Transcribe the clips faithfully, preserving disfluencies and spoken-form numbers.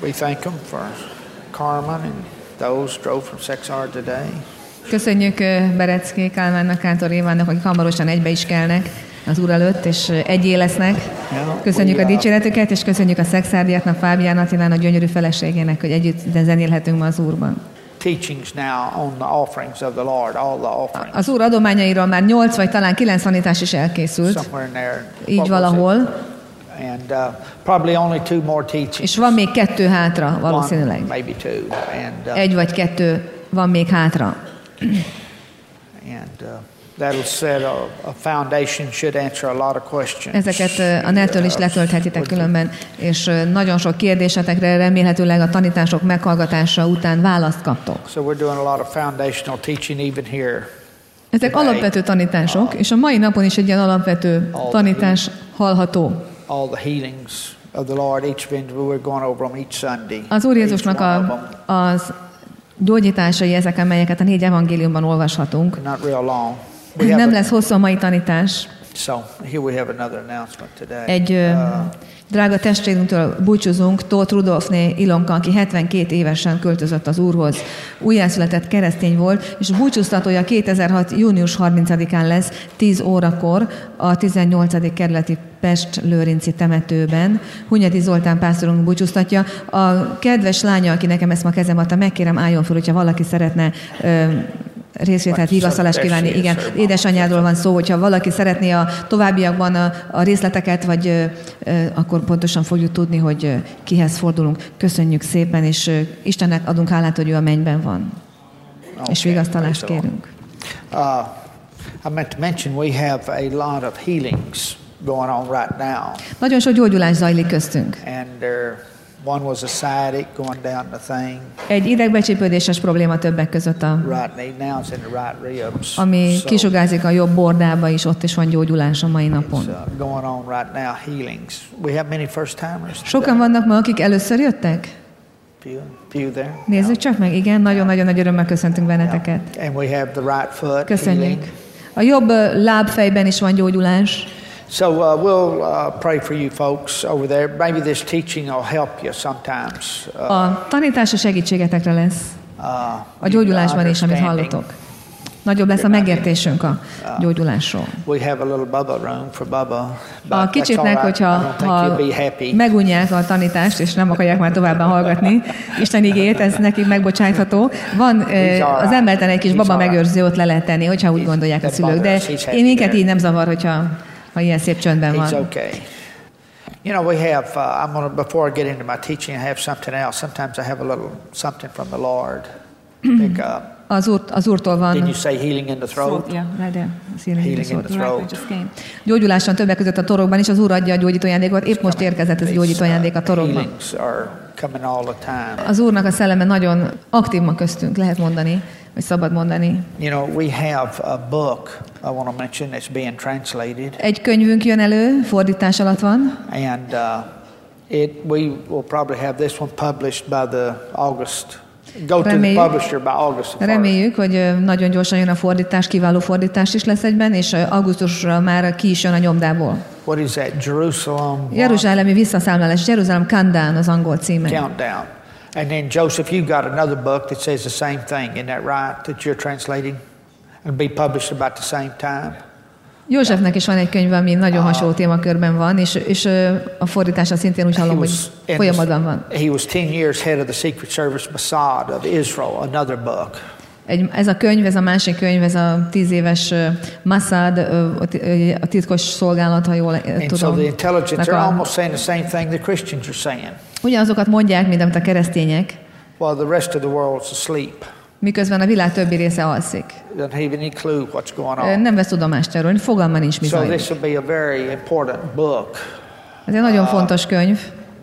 We thank them for Carmen and those drove from Sexar today. Köszönjük Berecki Kálmánnak, Kántor Évának, akik hamarosan egybe is kelnek az Úr előtt, és egyé lesznek. Köszönjük a dicséretüket, és köszönjük a Szexárdiaknak, Fábián Attilának, gyönyörű feleségének, hogy együtt zenélhetünk ma az Úrban. Az Úr adományairól már nyolc vagy talán kilenc tanítás is elkészült. Így valahol. And uh, probably only two more teachings. És van még kettő hátra valószínűleg. One, maybe two. And, uh, Egy vagy kettő van még hátra. And uh, that'll set a, a foundation, should answer a lot of questions. Ezeket a nettől is letölthetitek különben, és nagyon sok kérdésetekre remélhetőleg a tanítások meghallgatása után választ kaptok. So we're doing a lot of foundational teaching even here. Ezek today. Alapvető tanítások, és a mai napon is egy ilyen alapvető tanítás hallható. All the healings of the Lord, each been we're going over them each Sunday. Az Úr Jézusnak a, az gyógyításai ezek, amelyeket a négy evangéliumban olvashatunk. Not real long. Nem lesz hosszú a mai tanítás. So here we have another announcement today. Egy uh, drága testvérünktől búcsúzunk, Tóth Rudolfné Ilonka, aki hetvenkét évesen költözött az Úrhoz. Újjászületett keresztény volt, és búcsúztatója kétezer-hat június harmincadikán lesz, tíz órakor a tizennyolcadik kerületi Pest-Lőrinci temetőben. Hunyadi Zoltán pásztorunk búcsúztatja. A kedves lánya, aki nekem ezt ma kezem adta, megkérem álljon fel, hogyha valaki szeretne uh, részvételt, vigasztalást kívánni. Igen, édesanyádról van szó, hogyha valaki szeretné a továbbiakban a, a részleteket, vagy ö, ö, akkor pontosan fogjuk tudni, hogy ö, kihez fordulunk. Köszönjük szépen, és ö, Istennek adunk hálát, hogy ő a mennyben van. Okay, és vigasztalást kérünk. Uh, I meant to mention we have a lot of healings going on right now. Nagyon sok gyógyulás zajlik köztünk. And there one was a sciatic going down the thing. Egy idegbecsípődéses probléma többek között a right knee, now it's in the right ribs. Ami so, kisugárzik a jobb bordába is, ott is van gyógyulás a mai napon. Uh, going on right now, healings. We have many first timers. Sokan vannak ma, akik először jöttek? Few, few there. Nézzük yeah. csak meg, igen, nagyon-nagyon nagy örömmel köszöntünk benneteket. Yeah. And we have the right foot. Köszönjük. Healing. A jobb lábfejben is van gyógyulás. So uh, we'll uh, pray for you folks over there. Maybe this teaching will help you sometimes. Uh, a tanítás a segítségetekre lesz. Uh, a gyógyulásban is, amit hallotok. Nagyobb lesz a megértésünk a gyógyulásról. We have a little Bubba room for Bubba. A kicsiknek, hogyha ha megunják a tanítást, és nem akarják már továbbá hallgatni Isten igét, ez nekik megbocsátható. Van az emelten egy kis baba megőrző, ott le lehet tenni, hogyha úgy gondolják a szülők. De én minket így nem zavar, hogyha ha ilyen szép csöndben van. Okay. You know, we have, uh, I'm gonna, before I get into my teaching, I have something else. Sometimes I have a little something from the Lord. Pick up. Az, úr, az Úrtól van. Did you say healing in the throat? Throat, yeah, right there. Healing, healing in the throat. Right, gyógyuláson többek között a torokban is, az Úr adja a gyógyító ajándékot. Épp most érkezett ez a gyógyító ajándék a torokban. Az Úrnak a szelleme nagyon aktív ma köztünk, lehet mondani, vagy szabad mondani. You know, we have a book I want to mention that's being translated. Egy könyvünk jön elő, fordítás alatt van. And uh, it we will probably have this one published by the August. Go Reméljük, to the publisher by August. Reméljük, hogy nagyon gyorsan jön a fordítás, kiváló fordítás is lesz egyben, és augusztusra már ki is jön a nyomdából. What is that? Jerusalem. Jeruzsálemi visszaszámlálás, Jerusalem Countdown az angol címe. Countdown. And then Joseph, you've got another book that says the same thing, isn't that right? That you're translating and be published about the same time. Józsefnek is van egy könyv, ami nagyon uh, hasonló témakörben van, és, és a fordítása szintén úgy hallom, hogy folyamatban van. He was ten years head of the Secret Service Mossad of Israel, another book. Egy, ez a könyv, ez a másik könyv, ez a tíz éves uh, Mossad, uh, a titkos szolgálat, ha jól uh, and tudom. So the intelligence, they're almost saying the same thing the Christians are saying. Ugyanazokat mondják, mint amit a keresztények. While the rest of the world's asleep. Miközben a világ többi része alszik. Nem vesz tudomást erről, fogalma nincs mi zajlik. Ez egy nagyon fontos könyv.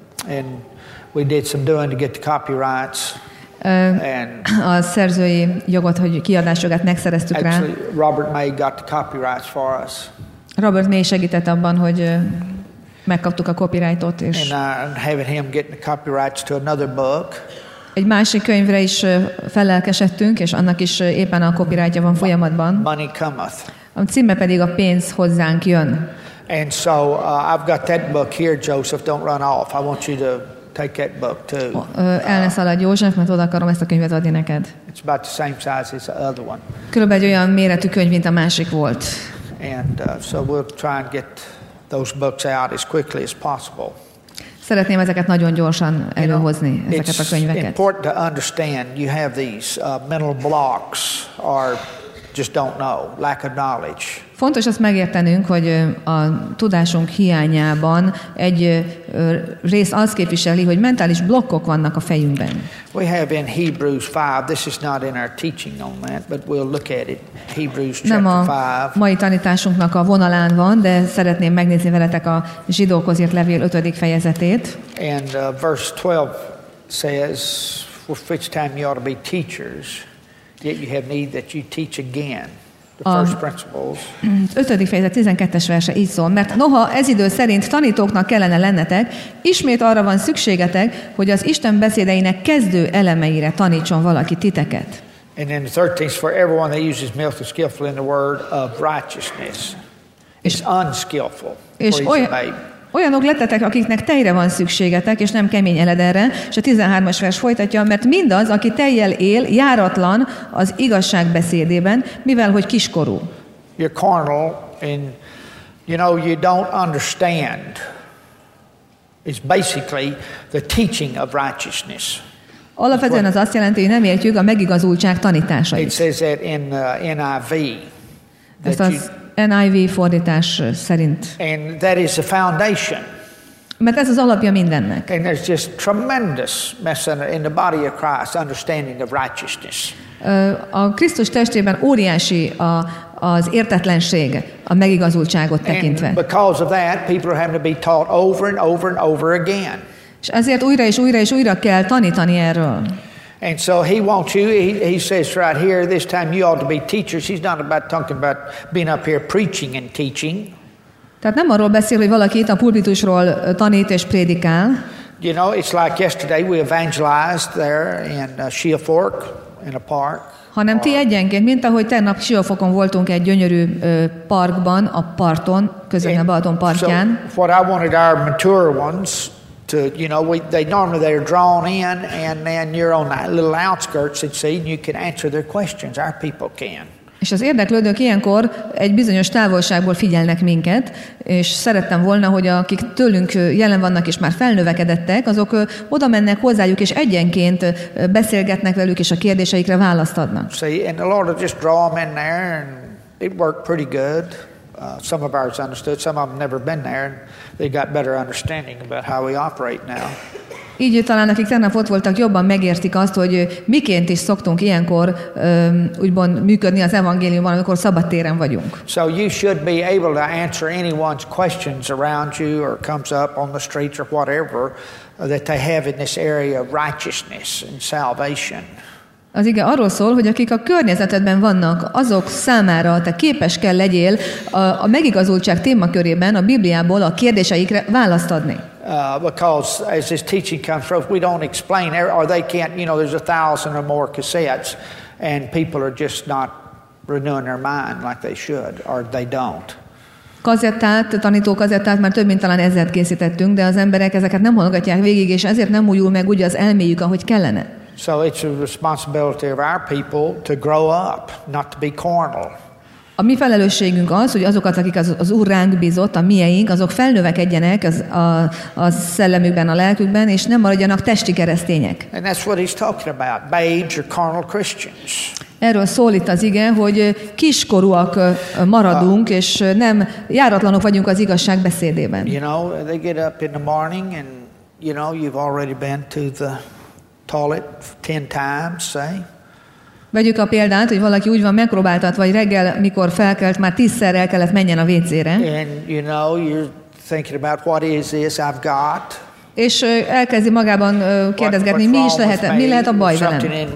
A szerzői jogot, hogy kiadásjogát megszereztük rá. Robert May got the copyrights for us. Robert May segített abban, hogy megkaptuk a copyrightot, és and having him getting the copyrights to another book. Egy másik könyvre is fellelkesedtünk, és annak is éppen a copyrightja van folyamatban. Money cometh. A címe pedig a pénz hozzánk jön. And so uh, I've got that book here, Joseph. Don't run off. I want you to take that book too. El ne szaladj, József, mert oda akarom ezt a könyvet adni neked. It's about the same size as the other one. Körülbelül egy olyan méretű könyv, mint a másik volt. And uh, so we'll try and get those books out as quickly as possible. Szeretném ezeket nagyon gyorsan előhozni, ezeket a könyveket. It's important to understand you have these uh, mental blocks or just don't know, lack of knowledge. Fontos azt megértenünk, hogy a tudásunk hiányában egy rész azt képviseli, hogy mentális blokkok vannak a fejünkben. We have in Hebrews five, this is not in our teaching on that, but we'll look at it. Hebrews chapter Nem a five. mai tanításunknak a vonalán van, de szeretném megnézni veletek a Zsidókhoz írt levél ötödik fejezetét. And uh, verse twelve says, for which time you ought to be teachers, yet you have need that you teach again. The first principles. ötödik fejezet tizenkettes verse így szól, mert noha ez idő szerint tanítóknak kellene lennetek, ismét arra van szükségetek, hogy az Isten beszédeinek kezdő elemeire tanítson valaki titeket. And then the thirteenth, for everyone that uses milk is skillful in the word of righteousness. Is unskillful. És olyan, olyanok lettetek, akiknek tejre van szükségetek, és nem kemény elederre, és a tizenhármas vers folytatja, mert mindaz, aki tejjel él, járatlan az igazság beszédében, mivel hogy kiskorú. You're carnal and you know you don't understand. It's basically the teaching of righteousness. Alapvetően az azt jelenti, hogy nem értjük a megigazultság tanításait. It says that in uh, N I V. Ezt az N I V fordítás szerint. And that is the foundation. Mert ez az alapja mindennek. And there's just tremendous mess in the body of Christ, understanding of righteousness. A Krisztus testében óriási a, az értetlenség a megigazultságot tekintve. And because of that, people are having to be taught over and over and over again. És ezért újra és újra és újra kell tanítani erről. And so he wants you, he, he says right here, this time you ought to be teachers. He's not about talking about being up here preaching and teaching. Tehát nem arról beszél, hogy valaki itt a pulpitusról tanít és prédikál. You know, it's like yesterday we evangelized there in uh, Shea Fork in a park. Hanem ti egyenként, mint ahogy tegnap Siófokon voltunk egy gyönyörű ö, parkban, a parton, közvetlen Balaton partján. So what I wanted our mature ones to, you know, we, they normally they're drawn in, and then you're on that little outskirts, and see, and you can answer their questions. Our people can. És az érdeklődők ilyenkor egy bizonyos távolságból figyelnek minket, és szerettem volna, hogy akik tőlünk jelen vannak és már felnövekedettek, azok oda mennek hozzájuk, és egyenként beszélgetnek velük, és a kérdéseikre választ adnak. See, and the Lord will just draw them in there, and it worked pretty good. Uh, some of ours understood, some of them never been there, and they got better understanding about how we operate now. Így talán akik tegnap ott voltak, jobban megértik azt, hogy miként is szoktunk ilyenkor um, úgymond működni az evangéliumban, amikor szabadtéren vagyunk. So you should be able to answer anyone's questions around you or comes up on the streets or whatever that they have in this area of righteousness and salvation. Az ige arról szól, hogy akik a környezetedben vannak, azok számára te képes kell legyél a, a megigazultság témakörében a Bibliából a kérdéseikre választ adni. Uh, because as this teaching comes from, we don't explain, or they can't, you know, there's a thousand or more cassettes, and people are just not renewing their mind like they should, or they don't. Kazettát, tanító kazettát már több mint talán ezret készítettünk, de az emberek ezeket nem hallgatják végig, és ezért nem újul meg úgy az elméjük, ahogy kellene. So it's a responsibility of our people to grow up, not to be carnal. A mi felelősségünk az, hogy azokat, akik az, az Úr ránk bízott, a mieink, azok felnövekedjenek az, a, a szellemükben, a lelkükben, és nem maradjanak testi keresztények. And that's what he's talking about, babes or carnal Christians. Erről szól itt az ige, hogy kiskorúak maradunk, és nem járatlanok vagyunk az igazság beszédében. You know, they get up in the morning and, you know, you've already been to the toilet ten times, say. Vegyük a példát, hogy valaki úgy van megpróbáltatva, vagy reggel, mikor felkelt, már tízszer el kellett menjen a vécére. And you know, you're thinking about what is this I've got. És elkezdi magában kérdezgetni, mi is lehet, mi lehet a baj velem.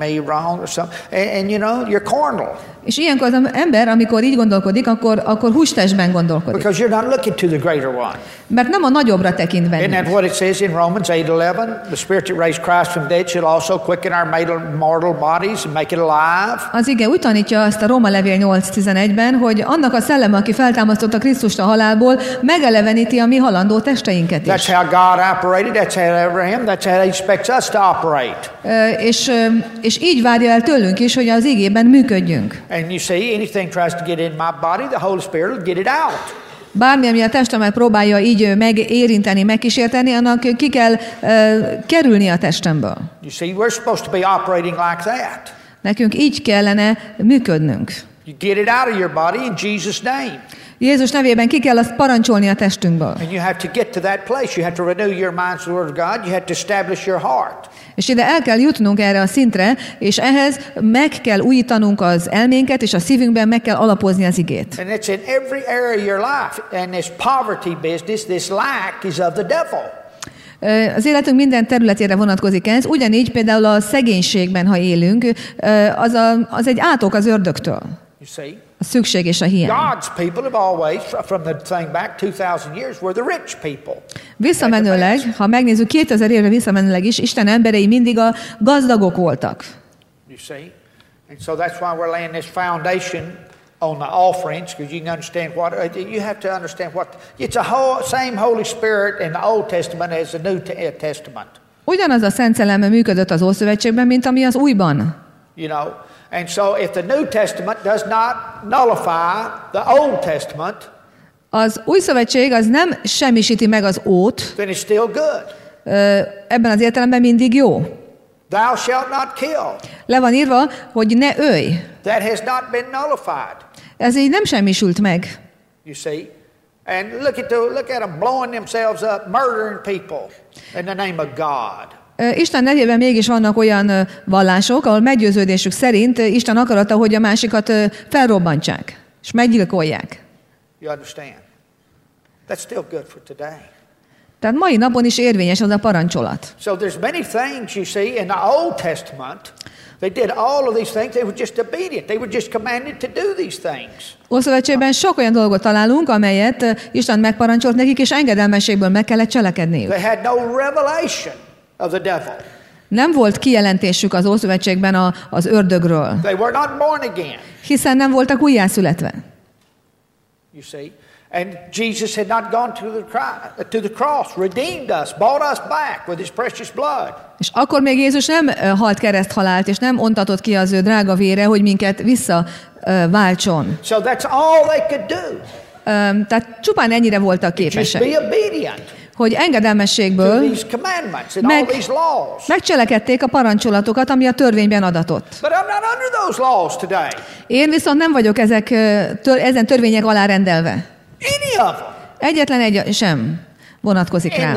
And you know, you're carnal. És ilyenkor az ember, amikor így gondolkodik, akkor, akkor hústestben gondolkodik. Because you're not looking to the greater one. Mert nem a nagyobbra tekint bennünk. Isn't that what it says in Romans eight eleven? The Spirit that raised Christ from dead shall also quicken our mortal bodies and make it alive. Az ige úgy tanítja azt a Róma levél nyolc tizenegyben, hogy annak a szelleme, aki feltámasztotta Krisztust a halálból, megeleveníti a mi halandó testeinket is. That's how God operated operated. That's how Abraham, that's how he expects us to operate. Ö, és, ö, és így várja el tőlünk is, hogy az igében működjünk. And you see, anything tries to get in my body, the Holy Spirit will get it out. Bármi, ami a testemet próbálja így megérinteni, megkísérteni, annak ki kell uh, kerülni a testemből. You see, we're supposed to be operating like that. Nekünk így kellene működnünk. You get it out of your body in Jesus' name. Jézus nevében ki kell azt parancsolni a testünkből. And you have to get to that place. You have to renew your mind to the Word of God. You have to establish your heart. És ide el kell jutnunk erre a szintre, és ehhez meg kell újítanunk az elménket, és a szívünkben meg kell alapozni az igét. And it's in every area of your life. And this poverty business, this lack is of the devil. Az életünk minden területére vonatkozik ez, ugyanígy például a szegénységben, ha élünk, az, a, az egy átok az ördögtől. You see? A szükség és a hiány. God's people have always, from the thing back two thousand years, were the rich people. Visszamenőleg, ha megnézzük kétezer évre visszamenőleg is, Isten emberei mindig a gazdagok voltak. You see? And so that's why we're laying this foundation on the offerings, because you can understand what, you have to understand what, it's a whole, same Holy Spirit in the Old Testament as the New Testament. Ugyanaz a Szent Szellem működött az Ószövetségben, mint ami az Újban. You know, and so if the New Testament does not nullify the Old Testament, az Új Szövetség az nem semmisíti meg az Ót, then it's still good. Ebben az értelemben mindig jó. Thou shalt not kill. Le van írva, hogy ne ölj. That has not been nullified. Ez így nem semmisült meg. You see? And look at the, look at them blowing themselves up, murdering people in the name of God. Isten nevében mégis vannak olyan vallások, ahol meggyőződésük szerint Isten akarata, hogy a másikat felrobbantsák, és meggyilkolják. You understand? That's still good for today. Tehát mai napon is érvényes az a parancsolat. So there's many things you see in the Old Testament. They did all of these things. They were just obedient. They were just commanded to do these things. Ószövetségben sok olyan dolgot találunk, amelyet Isten megparancsolt nekik, és engedelmességből meg kellett cselekedniük. They had no revelation of the devil. Nem volt kijelentésük az Ószövetségben a, az ördögről. They were not born again. Hiszen nem voltak újjászületve. You see? And Jesus had not gone to the, to the cross, redeemed us, bought us back with his precious blood. És akkor még Jézus nem halt kereszthalált, és nem ontatott ki az ő drága vére, hogy minket visszaváltson. So that's all they could do. Um, tehát csupán ennyire voltak képesek. Just be obedient. Hogy engedelmességből meg, megcselekedték a parancsolatokat, ami a törvényben adatott. Én viszont nem vagyok ezek, tör, ezen törvények alá rendelve. Egyetlen egy sem vonatkozik rám.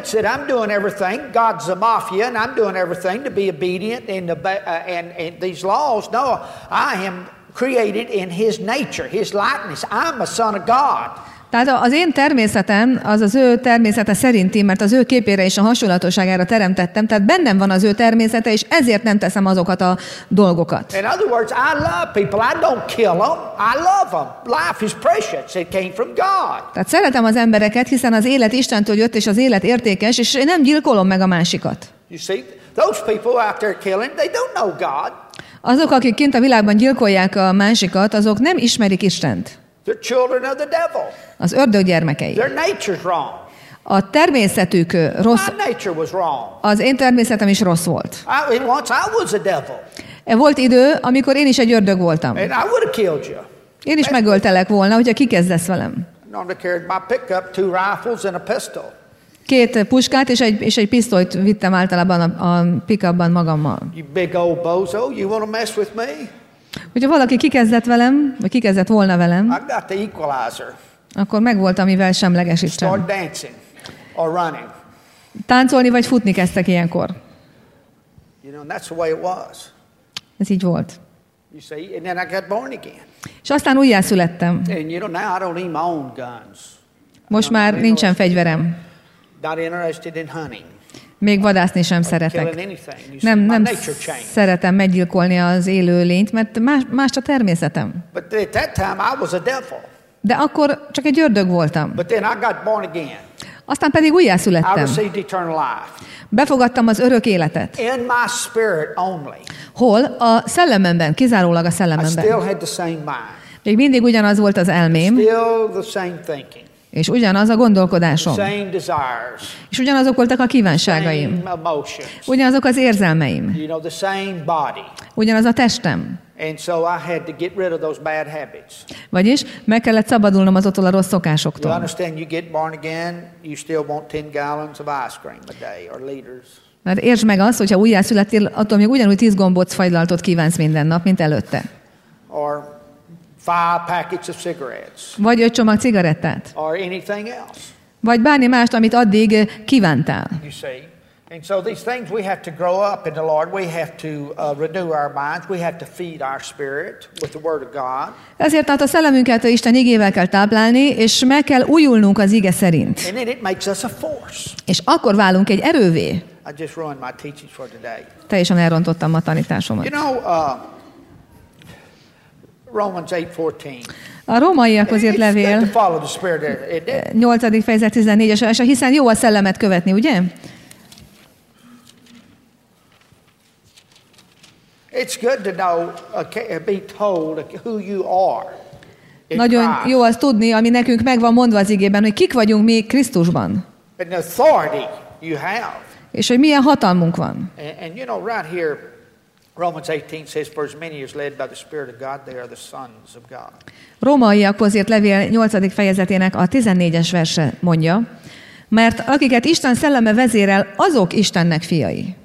Created in his nature, his likeness. I'm a son of God. Tehát az én természetem az az ő természete szerinti, mert az ő képére és a hasonlatosságára teremtettem, tehát bennem van az ő természete, és ezért nem teszem azokat a dolgokat. In other words, I love people. I don't kill them. I love them. Life is precious. It came from God. Tehát szeretem az embereket, hiszen az élet Istentől jött, és az élet értékes, és én nem gyilkolom meg a másikat. You see, those people out there killing, they don't know God. Azok, akik kint a világban gyilkolják a másikat, azok nem ismerik Istent. They're children of the devil. Az ördög gyermekei. Their nature's wrong. A természetük rossz. My nature was wrong. Az én természetem is rossz volt. I, once I was a devil. Volt idő, amikor én is egy ördög voltam. And I would have killed you. Én is megöltelek volna, hogyha kikezdesz velem. Normally carried my pickup, two rifles and a pistol. Két puskát és egy, és egy pisztolyt vittem általában a, a pick-upban magammal. You big old bozo, you want to mess with me? Hogyha valaki kikezdett velem, vagy kikezdett volna velem, I got the equalizer. Akkor megvolt, amivel semlegesítsem. Start dancing or running. Táncolni vagy futni kezdtek ilyenkor. You know, that's the way it was. Ez így volt. You see, and then I got born again. És aztán újjászülettem. And you know, now I don't even own guns. Most már nincsen fegyverem. Not interested in hunting. Még vadászni sem szeretek. Nem, nem szeretem meggyilkolni az élő lényt, mert más, más a természetem. De akkor csak egy ördög voltam. Aztán pedig újjászülettem. Befogadtam az örök életet. Hol? A szellememben, kizárólag a szellememben. Még mindig ugyanaz volt az elmém. És ugyanaz a gondolkodásom. Same desires. És ugyanazok voltak a kívánságaim. Same emotions. Ugyanazok az érzelmeim. You know, the same body. Ugyanaz a testem. And so I had to get rid of those bad habits. Vagyis meg kellett szabadulnom azoktól a rossz You szokásoktól. understand, you get born again, you still want ten gallons of ice cream a day, or liters. Mert értsd meg azt, hogyha újjászülettél, attól még ugyanúgy tíz gombóc fagylaltot kívánsz minden nap, mint előtte. Or five packets of cigarettes. Vagy öt csomag cigarettát. Or anything else. Vagy bármi mást, amit addig kívántál. You see. And so these things we have to grow up in the Lord. We have to uh, renew our minds. We have to feed our spirit with the Word of God. Ezért tehát a szellemünket a Isten igével kell táplálni, és meg kell újulnunk az ige szerint. And then it makes us a force. És akkor válunk egy erővé. I just ruined my teachings for today. Teljesen elrontottam a tanításomat. You know, uh, Romans eight fourteen. A rómaiakhoz írt It's good levél, to follow the Spirit, isn't it? nyolcadik fejezet tizennégyes verse, hiszen jó a szellemet követni, ugye? It's good to know, uh, be told who you are. in Nagyon Christ. jó azt tudni, ami nekünk meg van mondva az igében, hogy kik vagyunk mi Krisztusban, And the authority you have. és hogy milyen hatalmunk van. And, and you know, right here, Romans eighteen says, "For as many as led by the Spirit of God, they are the sons of God." Rómaiakhoz írt levél nyolcadik fejezetének a tizennégyes verse mondja, mert akiket Isten szelleme vezérel, azok Istennek fiai.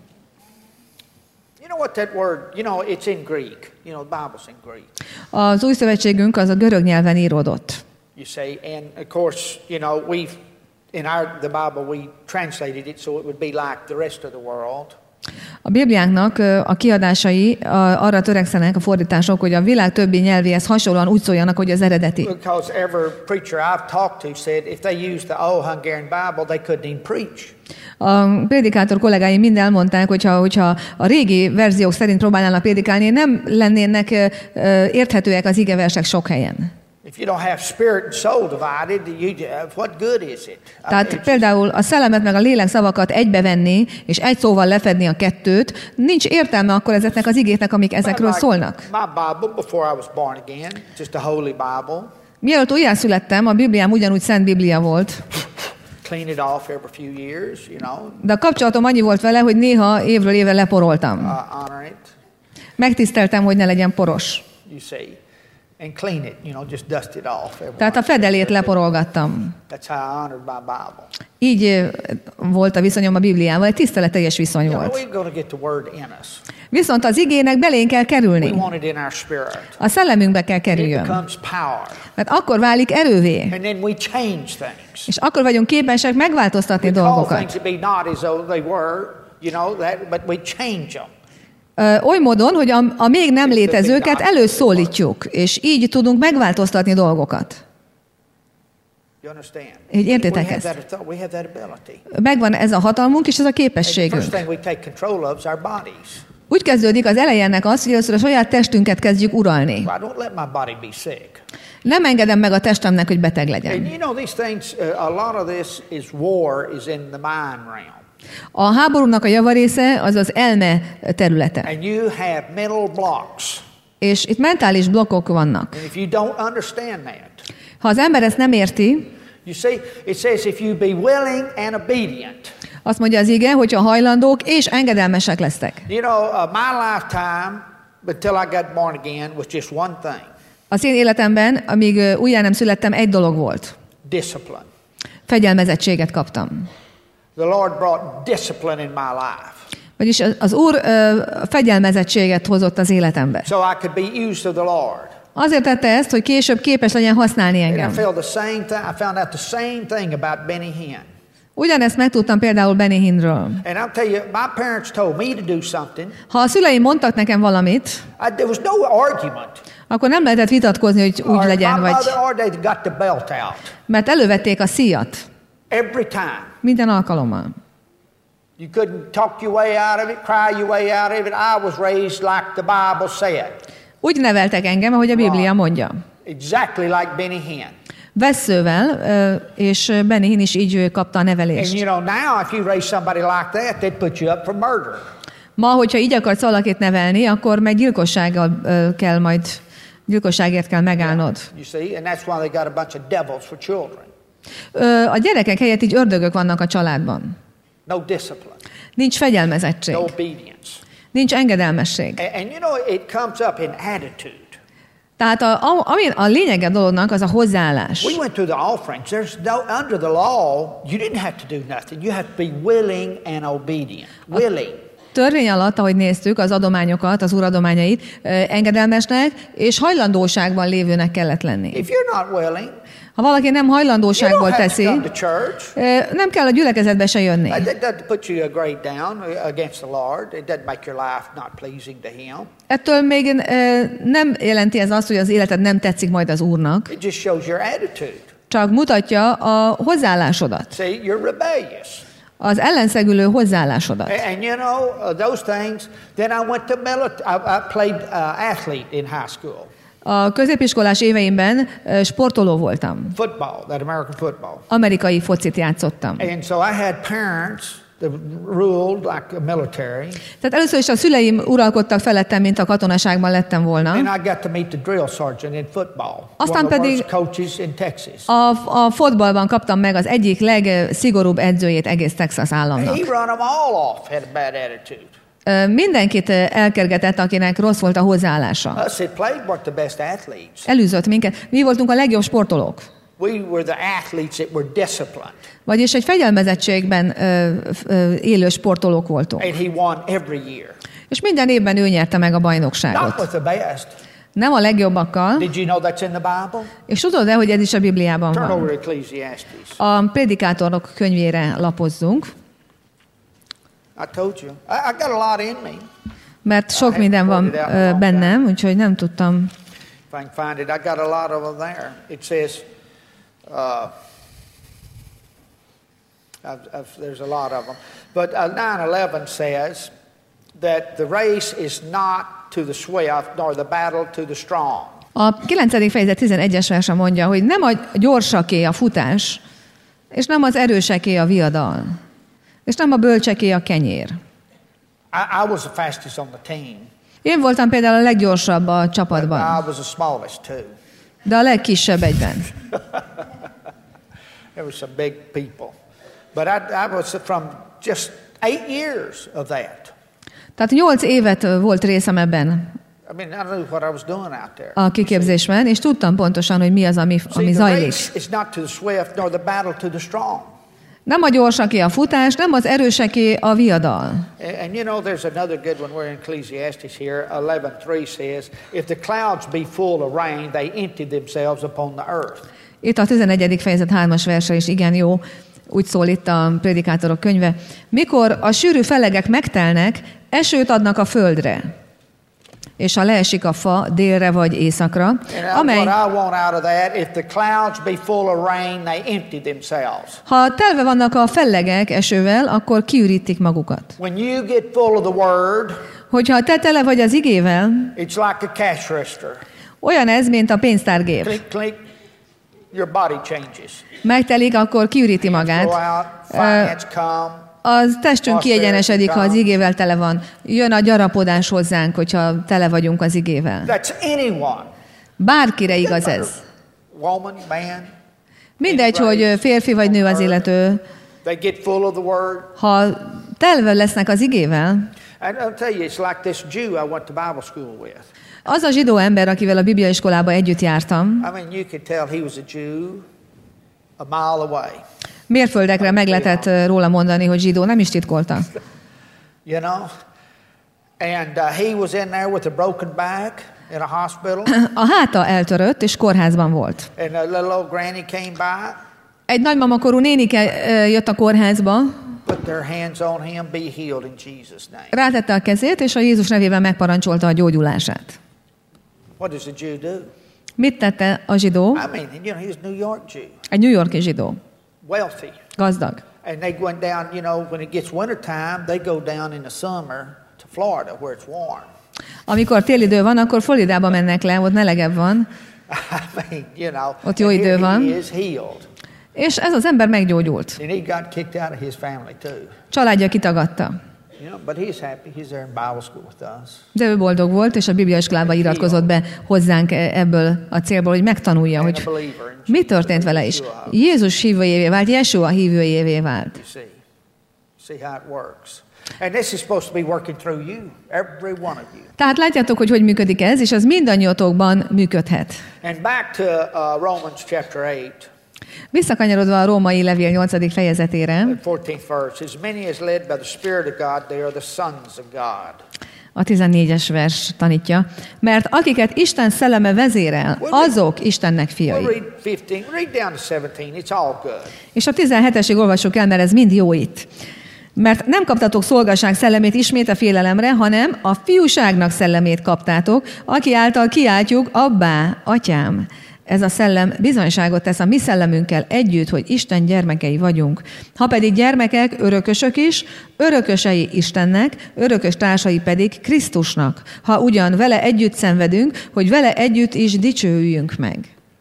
You know what that word, you know, it's in Greek. You know, the Bible's in Greek. Az új szövetségünk az a görög nyelven íródott. You see, and of course, you know, we've, in our, the Bible, we translated it so it would be like the rest of the world. A Bibliánknak a kiadásai arra törekszenek a fordítások, hogy a világ többi nyelvéhez hasonlóan úgy szóljanak, hogy az eredeti. Because every preacher I've talked to said if they used the old Hungarian Bible, they couldn't even preach. A prédikátor kollégáim mind elmondták, hogyha, hogyha a régi verziók szerint próbálnának prédikálni, nem lennének érthetőek az igeversek sok helyen. If you don't have spirit and soul divided, you, what good is it? Tehát például a szellemet meg a lélek szavakat egybevenni, és egy szóval lefedni a kettőt, nincs értelme akkor ezeknek az igéknek, amik ezekről szólnak. My Bible, before I was born again, just a holy Bible. Mielőtt újjászülettem, a Bibliám ugyanúgy Szent Biblia volt. Clean it off every few years, you know. De a kapcsolatom annyi volt vele, hogy néha évről évre leporoltam. Uh, honor it. Megtiszteltem, hogy ne legyen poros. You see. And clean it, you know, just dust it off. every Tehát a once. fedelét leporolgattam. That's how I honored my Bible. Így ö, volt a viszonyom a Bibliával, egy tiszteleteljes viszony You know, volt. we're going to get the word in us. Viszont az igének belénk kell We kerülni. want it in our spirit. A szellemünkbe kell It kerüljön. becomes power. Mert akkor válik erővé. And then we change things. És akkor vagyunk képesek megváltoztatni We call dolgokat. things to be not as though they were, you know, that, but we change them. Ö, oly módon, hogy a, a még nem létezőket előszólítjuk, és így tudunk megváltoztatni dolgokat. You understand? Így We értitek have ezt? that, we have that ability. Megvan ez a hatalmunk, és ez a And the képességünk. first thing we take control of is our bodies. Úgy kezdődik az elejének az, hogy először a saját testünket kezdjük uralni. I don't let my body be sick. Nem engedem meg a testemnek, hogy beteg And legyen. you know, these things, uh, a lot of this is war is in the mind realm. A háborúnak a javarésze az az elme területe. And you have mental blocks. És itt mentális blokkok vannak. And if you don't understand that, Ha az ember ezt nem érti, you see, it says if you be willing and obedient. azt mondja az ige, hogyha hajlandók és engedelmesek lesztek. You know, uh, my lifetime, until I got born again, was just one thing. Az én életemben, amíg ö, újjá nem születtem, egy dolog volt. Discipline. Fegyelmezettséget kaptam. The Lord brought discipline in my life. Vagyis az- az Úr ö, fegyelmezettséget hozott az életembe. So I could be used of the Lord. Azért tette ezt, hogy később képes legyen használni And I engem. felt the same thing. I found out the same thing about Benny Hinn. Ugyanezt megtudtam például Benny Hinnről. And I'll tell you, my parents told me to do something. Ha a szüleim mondtak nekem valamit, I, there was no argument. akkor nem lehetett vitatkozni, hogy úgy Or legyen, my vagy... mother or they got the belt out. Mert elővették a szíjat. Every time. Minden alkalommal. You couldn't talk your way out of it, cry your way out of it. I was raised like the Bible said. Úgy neveltek engem, ahogy a Biblia mondja. Exactly like Benny Hinn. Vesszővel, ö, és Benny Hinn is így ö, kapta a And nevelést. you know, now if you raise somebody like that, they'd put you up for murder. Ma, hogyha így akarsz valakit nevelni, akkor meg gyilkossággal ö, kell majd, gyilkosságért kell megállnod. You see, and that's why they got a bunch of devils for children. Ö, a gyerekek helyett így ördögök vannak a családban. No discipline. Nincs fegyelmezettség. No obedience. Nincs engedelmesség. And, and you know, it comes up in attitude. Tehát a, a, ami a lényege a dolognak, az a hozzáállás. We went through the offerings. There's no, under the law, you didn't have to do nothing. You have to be willing and obedient. Willing. Törvény alatt, ahogy néztük, az adományokat, az úr adományait, engedelmesnek és hajlandóságban lévőnek kellett lenni. If you're not willing, ha valaki nem hajlandóságból you don't have teszi, to come to church. nem kell a gyülekezetbe se jönni. It doesn't put you a grade down against the Lord. It doesn't make your life not pleasing to Him. Ettől még nem jelenti ez azt, hogy az életed nem tetszik majd az Úrnak. It just shows your attitude. Csak mutatja a hozzáállásodat. See, you're rebellious. Az ellenszegülő hozzáállásodat. And, and you know, uh, those things, then I went to military, I, I played uh, athlete in high school. A középiskolás éveimben sportoló voltam. Football, that American football. Amerikai focit játszottam. And so I had parents that ruled like a military. Tehát először is a szüleim uralkodtak felettem, mint a katonaságban lettem volna. And I got to meet the drill sergeant in football. Aztán one of the pedig worst coaches in Texas. A, a fotballban kaptam meg az egyik legszigorúbb edzőjét egész Texas államnak. He run them all off, had a bad attitude. Mindenkit elkergetett, akinek rossz volt a hozzáállása. Us that played weren't the best athletes. Elűzött minket. Mi voltunk a legjobb sportolók. We were the athletes that were disciplined. Vagyis egy fegyelmezettségben ö, ö, élő sportolók voltunk. And he won every year. És minden évben ő nyerte meg a Not bajnokságot. with the best. Nem a legjobbakkal. Did you know that's in the Bible? És tudod-e, hogy ez is a Bibliában Turn over van? to Ecclesiastes. A Prédikátorok könyvére lapozzunk, I told you. I, I got a lot in me. mert sok minden van ö, bennem, úgyhogy nem tudtam. If I can find it, I got a lot of them there. It says, uh, I've, I've, there's a lot of them. But uh, nine eleven says that the race is not to the swift, nor the battle to the strong. A kilencedik fejezet tizenegyes verse mondja, hogy nem a gyorsaké a futás, és nem az erőseké a viadal, és nem a bölcseké a kenyér. I, I was the fastest on the team. Én voltam például a leggyorsabb a But csapatban, I was the smallest too. de a legkisebb egyben. There were some big people. But I, I was from just eight years of that. Tehát nyolc évet volt részem ebben I mean, I knew what I was doing out there. a kiképzésben, és tudtam pontosan, hogy mi az, ami, See, ami the zajlik. race is not to the swift, nor the battle to the strong. Nem a gyorsaké a futás, nem az erőseké a viadal. And, and you know, there's another good one. We're in Ecclesiastes here. eleven three says, if the clouds be full of rain, they empty themselves upon the earth. Itt a tizenegyedik fejezet hármas verse is igen jó, úgy szól itt a Prédikátorok könyve. Mikor a sűrű felegek megtelnek, esőt adnak a földre, és ha leesik a fa délre vagy északra, And amely, what I want out of that, if the clouds be full of rain, they empty themselves. ha telve vannak a fellegek esővel, akkor kiürítik magukat. When you get full of the word, Hogyha te tele vagy az igével, it's like a cash register. olyan ez, mint a pénztárgép. Click, click, your body changes. Megtelik, akkor kiüríti Go magát. out, finance come. Az testünk kiegyenesedik, ha az igével tele van. Jön a gyarapodás hozzánk, hogyha tele vagyunk az igével. That's anyone. Bárkire igaz ez. Woman, man. Mindegy, hogy férfi vagy nő az illető. They get full of the word. Ha telve lesznek az igével, And I'll tell you, it's like this Jew I went to Bible school with. az a zsidó ember, akivel a Biblia iskolába együtt jártam, I mean, you could tell he was a Jew a mile away. mérföldekre meg lehetett róla mondani, hogy zsidó, nem is titkolta. You know? And uh, he was in there with a broken back in a hospital. A háta eltörött, és kórházban volt. And a little old granny came by, Egy nagymamakorú nénike ö, jött a kórházba, put their hands on him, be healed in Jesus' name. rátette a kezét, és a Jézus nevében megparancsolta a gyógyulását. What does a Jew do? Mit tette a zsidó? I mean, you know, he was a New York Jew, Egy New York-i zsidó. wealthy. Gazdag. And they went down, you know, when it gets wintertime, they go down in the summer to Florida where it's warm. Amikor télidő van, akkor Floridába mennek le, ott melegebb van, I mean, you know, Ott jó and idő here van. he is healed. és ez az ember meggyógyult. And he got kicked out of his family too. Családja kitagadta. You know, but he's happy. He's there in Bible school with us. De ő boldog volt, és a bibliaiskolába iratkozott be hozzánk ebből a célból, hogy megtanulja, hogy mi történt vele is. Jézus hívőjévé vált, Jesua hívőjévé vált. You see, see how it works. And this is supposed to be working through you, every one of you. Tehát látjátok, hogy hogy működik ez, és az mindannyiatokban működhet. And back to uh, Romans chapter eight. Visszakanyarodva a római levél nyolcadik fejezetére, fourteenth verse. As many as led by the Spirit of God, they are the sons of God. A tizennégyes vers tanítja, mert akiket Isten szelleme vezérel, azok Istennek fiai. We'll read fifteen, read down to seventeen, it's all good. És a tizenhetesig olvassuk el, mert ez mind jó itt. Mert nem kaptatok szolgaság szellemét ismét a félelemre, hanem a fiúságnak szellemét kaptátok, aki által kiáltjuk, abbá, atyám. Ez a szellem bizonyságot tesz a mi szellemünkkel együtt, hogy Isten gyermekei vagyunk. Ha pedig gyermekek, örökösök is, örökösei Istennek, örökös társai pedig Krisztusnak. Ha ugyan vele együtt szenvedünk, hogy vele együtt is dicsőüljünk meg.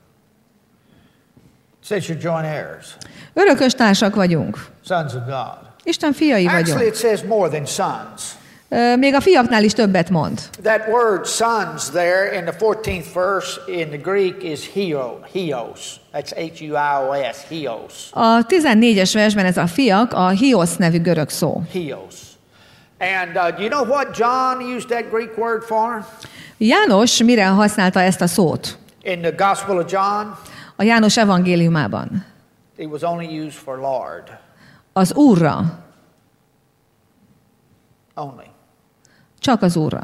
Says you're joint heirs. Örökös társak vagyunk. Sons of God. Isten fiai Actually, vagyunk. it says more than sons. Még a fiaknál is többet mond. That word sons there in the fourteenth verse in the Greek is hio, hios. That's H U I O S, hios. A tizennégyes versben ez a fiak a hios nevű görög szó. Hios. And uh, do you know what John used that Greek word for? János mire használta ezt a szót? In the Gospel of John, A János evangéliumában. it was only used for Lord. Az Úrra. Only. Csak az Úrra.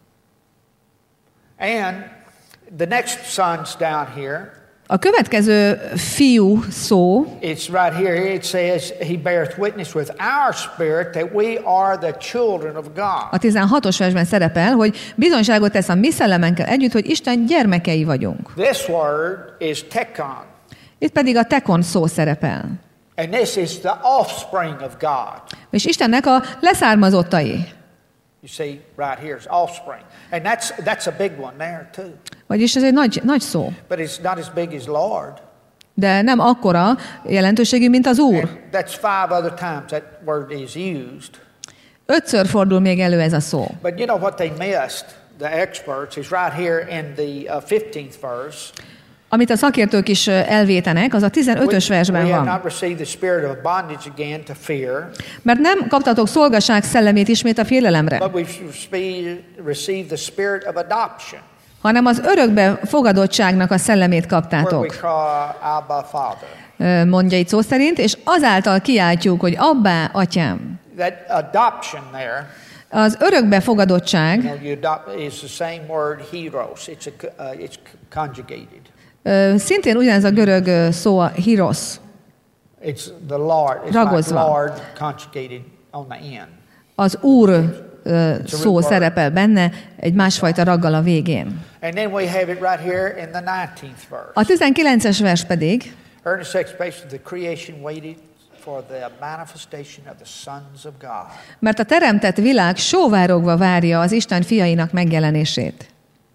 And the next sons down here, A következő fiú szó, it's right here, it says, he beareth witness with our spirit that we are the children of God. a tizenhatos versben szerepel, hogy bizonyságot tesz a mi szellemenkkel együtt, hogy Isten gyermekei vagyunk. This word is tekon. Itt pedig a tekon szó szerepel. And this is the offspring of God. És Istennek a leszármazottai. You see, right here is offspring. And that's that's a big one there too. Vagyis ez egy nagy, nagy szó. But it's not as big as Lord. De nem akkora jelentőségű, mint az Úr. And that's five other times that word is used. Ötször fordul még elő ez a szó. But you know what they missed, the experts, is right here in the uh, fifteenth verse. Amit a szakértők is elvétenek, az a tizenötös versben We have van. not received the spirit of bondage again to fear, Mert nem kaptatok szolgaság szellemét ismét a félelemre, but we've received the spirit of adoption, hanem az örökbe fogadottságnak a szellemét where we kaptátok, cry, Abba, Father. mondja itt szó szerint, és azáltal kiáltjuk, hogy abbá, atyám. That adoption there, Az örökbe fogadottság, you know, you adopt, is the same word, heros. It's a, uh, it's conjugated. szintén ugyanez a görög szó a híros. It's the Lord. It's Ragozva. like Lord conjugated on the end. Az Úr szó szerepel benne, egy másfajta raggal a végén. And then we have it right here in the nineteenth verse. A tizenkilences vers pedig, Earnest expectation of the creation waited for the manifestation of the sons of God. mert a teremtett világ sóvárogva várja az Isten fiainak megjelenését.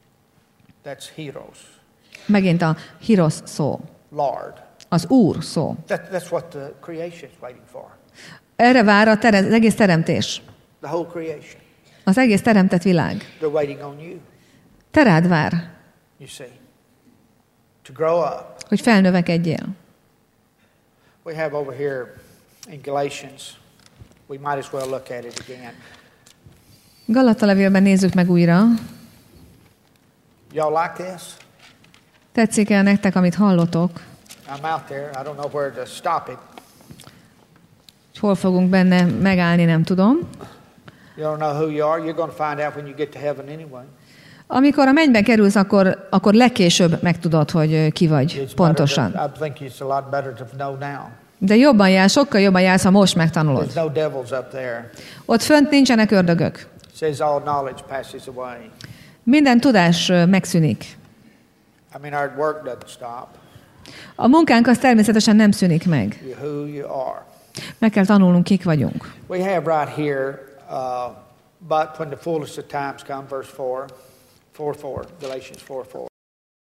That's heroes. Megint a híros szó. Lord. Az Úr szó. That, that's what the creation is waiting for. Erre vár a tere- az egész teremtés. The whole creation. Az egész teremtett világ. They're waiting on you, Te rád vár, you see, to grow up. hogy felnövekedjél. We have over here in Galatians, we might as well look at it again. Galata levélben nézzük meg újra. Y'all like this? Tetszik-e nektek, amit hallotok? I'm out there. I don't know where to stop it. Hol fogunk benne megállni, nem tudom. You don't know who you are. You're going to find out when you get to heaven anyway. Amikor a mennybe kerülsz, akkor, akkor legkésőbb megtudod, hogy ki vagy It's pontosan. better to, I think it's a lot better to know now. De jobban jársz, sokkal jobban jársz, ha most There's megtanulod. no devils up there. Ott fönt nincsenek ördögök. It says all knowledge passes away. Minden tudás megszűnik. I mean, our work doesn't stop. A munkánk az természetesen nem szűnik meg. You're who you are. Meg kell tanulnunk, kik vagyunk. We have right here, uh, but when the fullness of times come, verse four, four, four, Galatians four, four.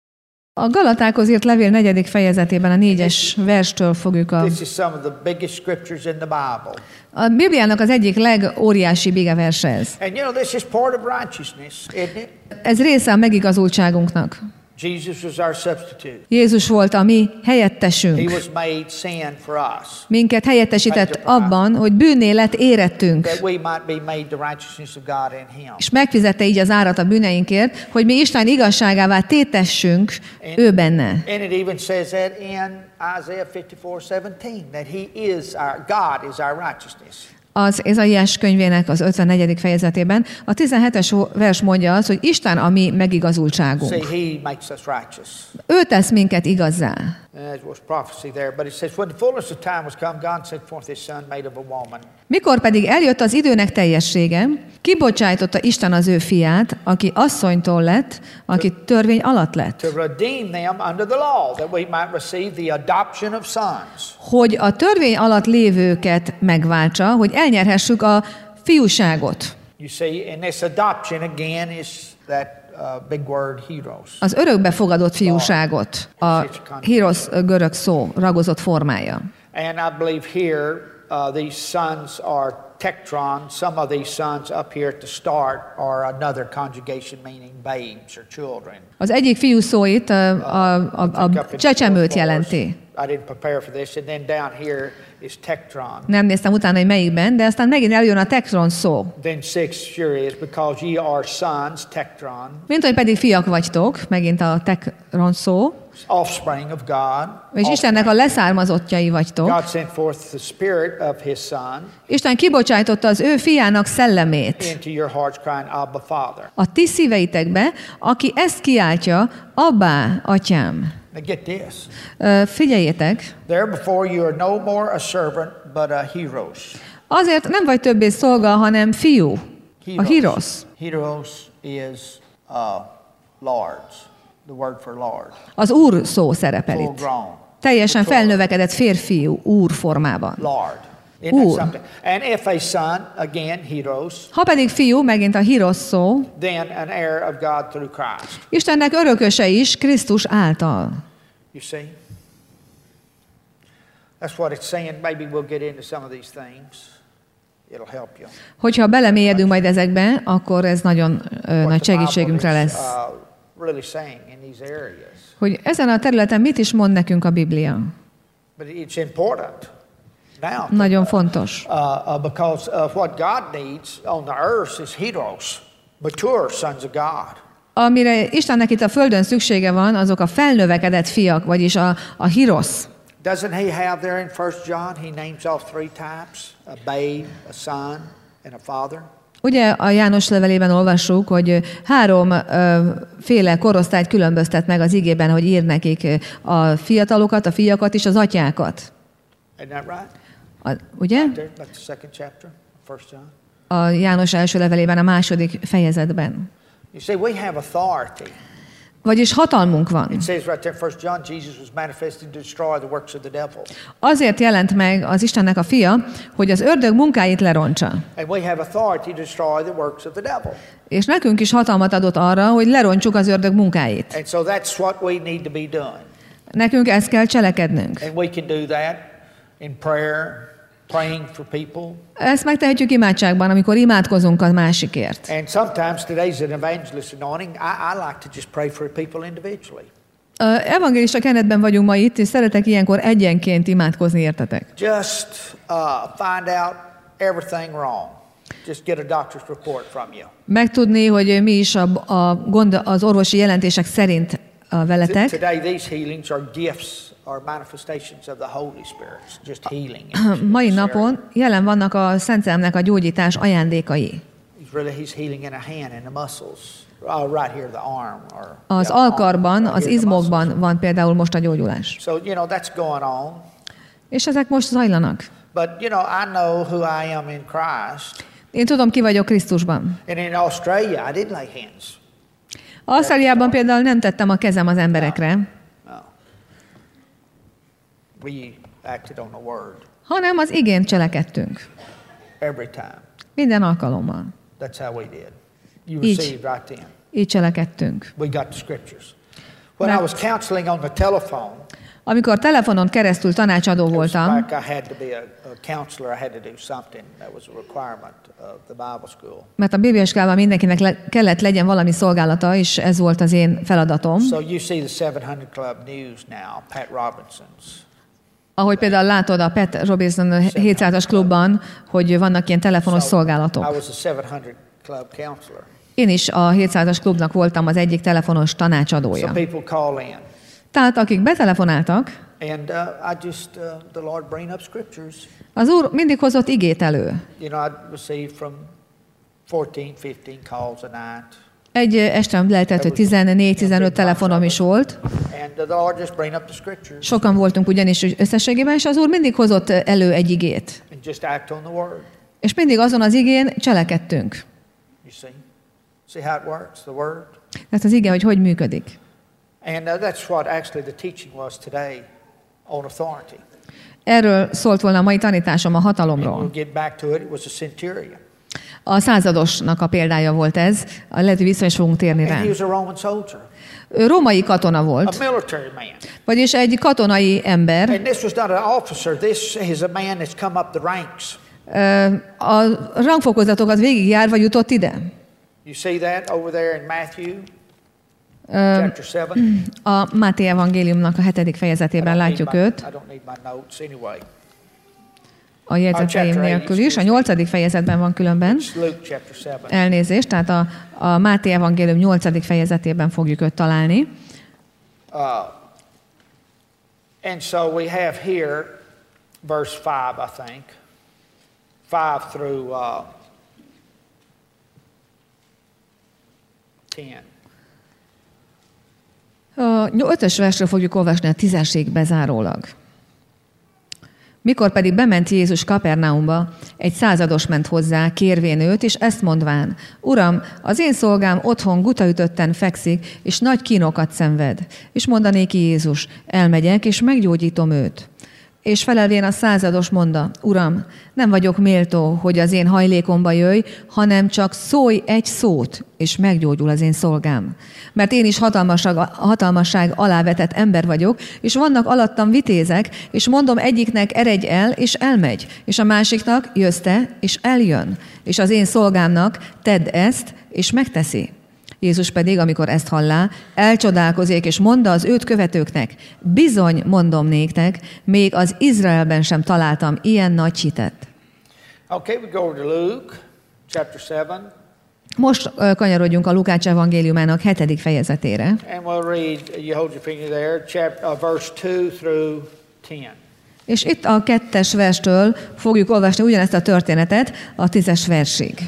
A Galatákhoz írt levél negyedik fejezetében a négyes verstől fogjuk a... This is some of the biggest scriptures in the Bible. A Bibliának az egyik legóriásibb igeverse ez. And you know, this is part of righteousness, isn't it? Ez része a megigazultságunknak. Jesus was our substitute. Jézus volt a mi He helyettesünk. was made sin for us, Minket helyettesített abban, hogy bűnné lett érettünk, that we might be made the righteousness of God in Him. és megfizette így az árat a bűneinkért, hogy mi Isten igazságává tétessünk ő benne. And it even says that in Isaiah fifty-four seventeen, that He is our, God is our righteousness. Az Ézaiás könyvének az ötvennegyedik fejezetében a tizenhetes vers mondja azt, hogy Isten a mi megigazultságunk. See, He makes us righteous. Ő tesz minket igazzá. And there was prophecy there, but it says, when the fullness of time was come, God sent forth His Son, made of a woman. Mikor pedig eljött az időnek teljessége, kibocsájtotta Isten az ő fiát, aki asszonytól lett, aki törvény alatt lett, To redeem them under the law, that we might receive the adoption of sons. hogy a törvény alatt lévőket megváltsa, hogy elnyerhessük a fiúságot. You see, and this adoption again is that uh, big word, heros. Az örökbefogadott fiúságot, a hírosz görög szó ragozott formája. And I believe here uh, these sons are tekton. Some of these sons up here at the start are another conjugation meaning babes or children. Az egyik fiú szó itt a, a, a, a csecsemőt jelenti. I didn't prepare for this, and then down here is tekton. Nem néztem utána, hogy melyikben, de aztán megint eljön a tekton szó. Then six sure is, because ye are sons, tekton, Mint hogy pedig fiak vagytok, megint a tekton szó, offspring of God. és Istennek a leszármazottjai vagytok. God sent forth the Spirit of His Son Isten kibocsájtotta az ő fiának szellemét into your hearts, crying, Abba, Father. a ti szíveitekbe, aki ezt kiáltja, abbá, atyám. Now get this. Ö, Figyeljétek, There before you are no more a servant, but a heros. azért nem vagy többé szolga, hanem fiú. A hírosz. Heros is uh, lords, the word for lord. Az úr szó szerepel Full itt. grown. Teljesen felnövekedett férfiú, úr formában. Lord. Isn't that Úr. something? And if a son, again, heros, Ha pedig fiú, megint a hírosz szó, then an heir of God through Christ. Istennek örököse is Krisztus által. You see? That's what it's saying. Maybe we'll get into some of these things. It'll help you. Hogyha belemélyedünk majd ezekbe, akkor ez nagyon ö, What nagy the Bible segítségünkre is, lesz. uh, really saying in these areas. Hogy ezen a területen mit is mond nekünk a Biblia. But it's important now. Nagyon fontos. Uh, uh, because of what God needs on the earth is heroes, mature sons of God. Amire Istennek itt a földön szüksége van, azok a felnövekedett fiak, vagyis a, a hírosz. Doesn't he have there in First John, he names off three types, a babe, a son, and a father? Ugye a János levelében olvassuk, hogy három ö, féle korosztályt különböztet meg az igében, hogy ír nekik a fiatalokat, a fiakat és az atyákat. Isn't that right? A, ugye? There, that's the second chapter, First John. A János első levelében, a második fejezetben. You see, we have authority. Vagyis hatalmunk van. It says right there in First John, Jesus was manifested to destroy the works of the devil. Azért jelent meg az Istennek a fia, hogy az ördög munkáit lerontsa. And we have authority to destroy the works of the devil. És nekünk is hatalmat adott arra, hogy lerontsuk az ördög munkáit. And so that's what we need to be doing. Nekünk ezt kell cselekednünk. And we can do that in prayer, praying for people. Ezt megtehetjük imádságban, amikor imádkozunk a másikért. And sometimes today's an evangelist anointing. I, I like to just pray for people individually. A evangélista kenetben vagyunk ma itt, és szeretek ilyenkor egyenként imádkozni értetek. Just uh, find out everything wrong. Just get a doctor's report from you. Megtudni, hogy mi is a, a gond az orvosi jelentések szerint a veletek. Today these healings are gifts or manifestations of the Holy Spirit. Just healing. Mai napon jelen vannak a Szent Szellemnek a gyógyítás ajándékai. He's really he's healing in a hand, in the muscles. Uh, right here, the arm. Or, Az yeah, alkarban, arm, right az here, the muscles. izmokban van például most a gyógyulás. So, you know, that's going on. És ezek most zajlanak. But, you know, I know who I am in Christ. Én tudom, ki vagyok Krisztusban. And in Australia, I didn't lay hands. Ausztráliában például nem tettem a kezem az emberekre, No. We acted on the word hanem az igént cselekedtünk. every time. Minden alkalommal. That's how we did. You Így. received right then. Így cselekedtünk. We got the scriptures. When I was counseling on the telephone, amikor telefonon keresztül tanácsadó voltam, like I had to be a, a counselor, I had to do something. That was a requirement of the Bible school. mert a bibliaiskolában mindenkinek le, kellett legyen valami szolgálata, és ez volt az én feladatom. So you see the seven hundred Club news now, Pat Robinson's. Ahogy például látod a Pat Robinson hétszázas klubban, hogy vannak ilyen telefonos So, szolgálatok. I was a seven hundred Club counselor. Én is a hétszázas klubnak voltam az egyik telefonos tanácsadója. So people call in. Tehát akik betelefonáltak, And uh, I just, uh, the Lord bring up scriptures. az Úr mindig hozott igét elő. You know, I'd receive from fourteen, fifteen calls a night. Egy este lehetett, hogy tizennégy-tizenöt telefonom is volt. And the Lord just bring up the scriptures. Sokan voltunk ugyanis összességében, és az Úr mindig hozott elő egy igét. And just act on the word. És mindig azon az igén cselekedtünk. You see? See how it works, the word? Tehát az ige, hogy hogy működik. And uh, that's what actually the teaching was today on authority. Erről szólt volna a mai tanításom a And hatalomról. we'll get back to it. It was a centurion. A századosnak a példája volt ez, lehet, hogy vissza is fogunk térni rá. And he was a Roman soldier, Ő római katona a volt, military man. vagyis egy katonai ember. And this was not an officer. This is a man that's come up the ranks. Ö, A rangfokozatokat végigjárva jutott ide. You see that over there in Matthew Ö, chapter seven? A Máté evangéliumnak a hetedik I fejezetében don't need látjuk my- őt, I don't need my notes anyway. a jegyzeteim nélkül is. A nyolcadik fejezetben van különben. It's Luke chapter seven. Elnézést, tehát a, a Máté evangélium nyolcadik fejezetében fogjuk őt találni. Uh, and so we have here verse five, I think. Five through uh, ten. A ötös versről fogjuk olvasni a tízesig bezárólag. Mikor pedig bement Jézus Kapernaumba, egy százados ment hozzá, kérvén őt, és ezt mondván: Uram, az én szolgám otthon gutaütötten fekszik, és nagy kínokat szenved. És mondanéki Jézus: elmegyek, és meggyógyítom őt. És felelvén a százados mondta: Uram, nem vagyok méltó, hogy az én hajlékomba jöjj, hanem csak szólj egy szót, és meggyógyul az én szolgám. Mert én is hatalmasság, hatalmasság alá vetett ember vagyok, és vannak alattam vitézek, és mondom egyiknek: eredj el, és elmegy, és a másiknak: jössz te, és eljön. És az én szolgámnak: tedd ezt, és megteszi. Jézus pedig, amikor ezt hallá, elcsodálkozik, és mondta az őt követőknek: bizony, mondom néktek, még az Izraelben sem találtam ilyen nagy hitet. Okay, we go over to Luke chapter seven. Most ö, kanyarodjunk a Lukács evangéliumának hetedik fejezetére. And we'll read, you hold your finger there, chapter, uh, verse two through ten. És itt a kettes verstől fogjuk olvasni ugyanezt a történetet a tízes versig.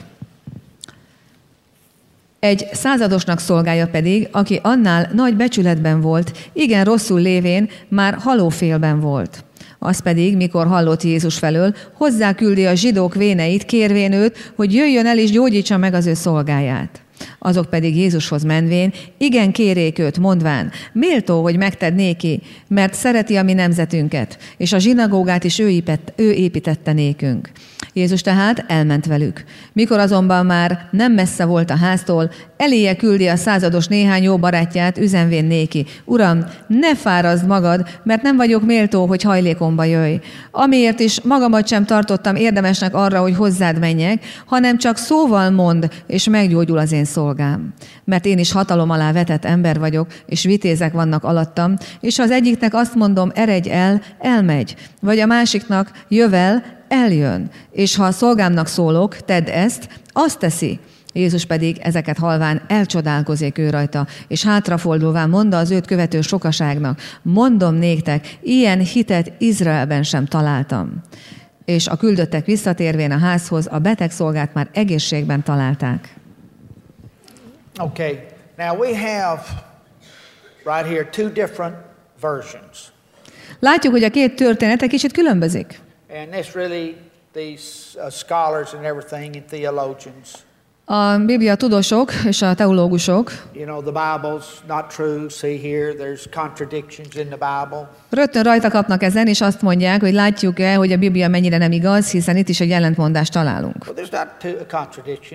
Egy századosnak szolgája pedig, aki annál nagy becsületben volt, igen rosszul lévén, már halófélben volt. Az pedig, mikor hallott Jézus felől, hozzáküldi a zsidók véneit, kérvén őt, hogy jöjjön el és gyógyítsa meg az ő szolgáját. Azok pedig Jézushoz menvén, igen kérék őt, mondván: méltó, hogy megted néki, mert szereti a mi nemzetünket, és a zsinagógát is ő, épett, ő építette nékünk. Jézus tehát elment velük. Mikor azonban már nem messze volt a háztól, eléje küldi a százados néhány jó barátját, üzenvén néki: Uram, ne fárazd magad, mert nem vagyok méltó, hogy hajlékomba jöjj. Amiért is magamat sem tartottam érdemesnek arra, hogy hozzád menjek, hanem csak szóval mondd, és meggyógyul az én szolgám. Mert én is hatalom alá vetett ember vagyok, és vitézek vannak alattam, és ha az egyiknek azt mondom: eredj el, elmegy, vagy a másiknak: jövel, eljön, és ha a szolgámnak szólok: tedd ezt, azt teszi. Jézus pedig ezeket halván elcsodálkozik ő rajta, és hátrafordulván mondta az őt követő sokaságnak: mondom néktek, ilyen hitet Izraelben sem találtam. És a küldöttek visszatérvén a házhoz a beteg szolgát már egészségben találták. Okay, now we have right here two different versions. Látjuk, hogy a két történet egy kicsit különbözik. And this really, these uh, scholars and everything and theologians, A Biblia tudósok és a teológusok you know, the Bible's not true. See here, there's contradictions in the Bible. rögtön rajta kapnak ezen, és azt mondják, hogy látjuk-e, hogy a Biblia mennyire nem igaz, hiszen itt is egy ellentmondást találunk. Well, there's not two contradictions.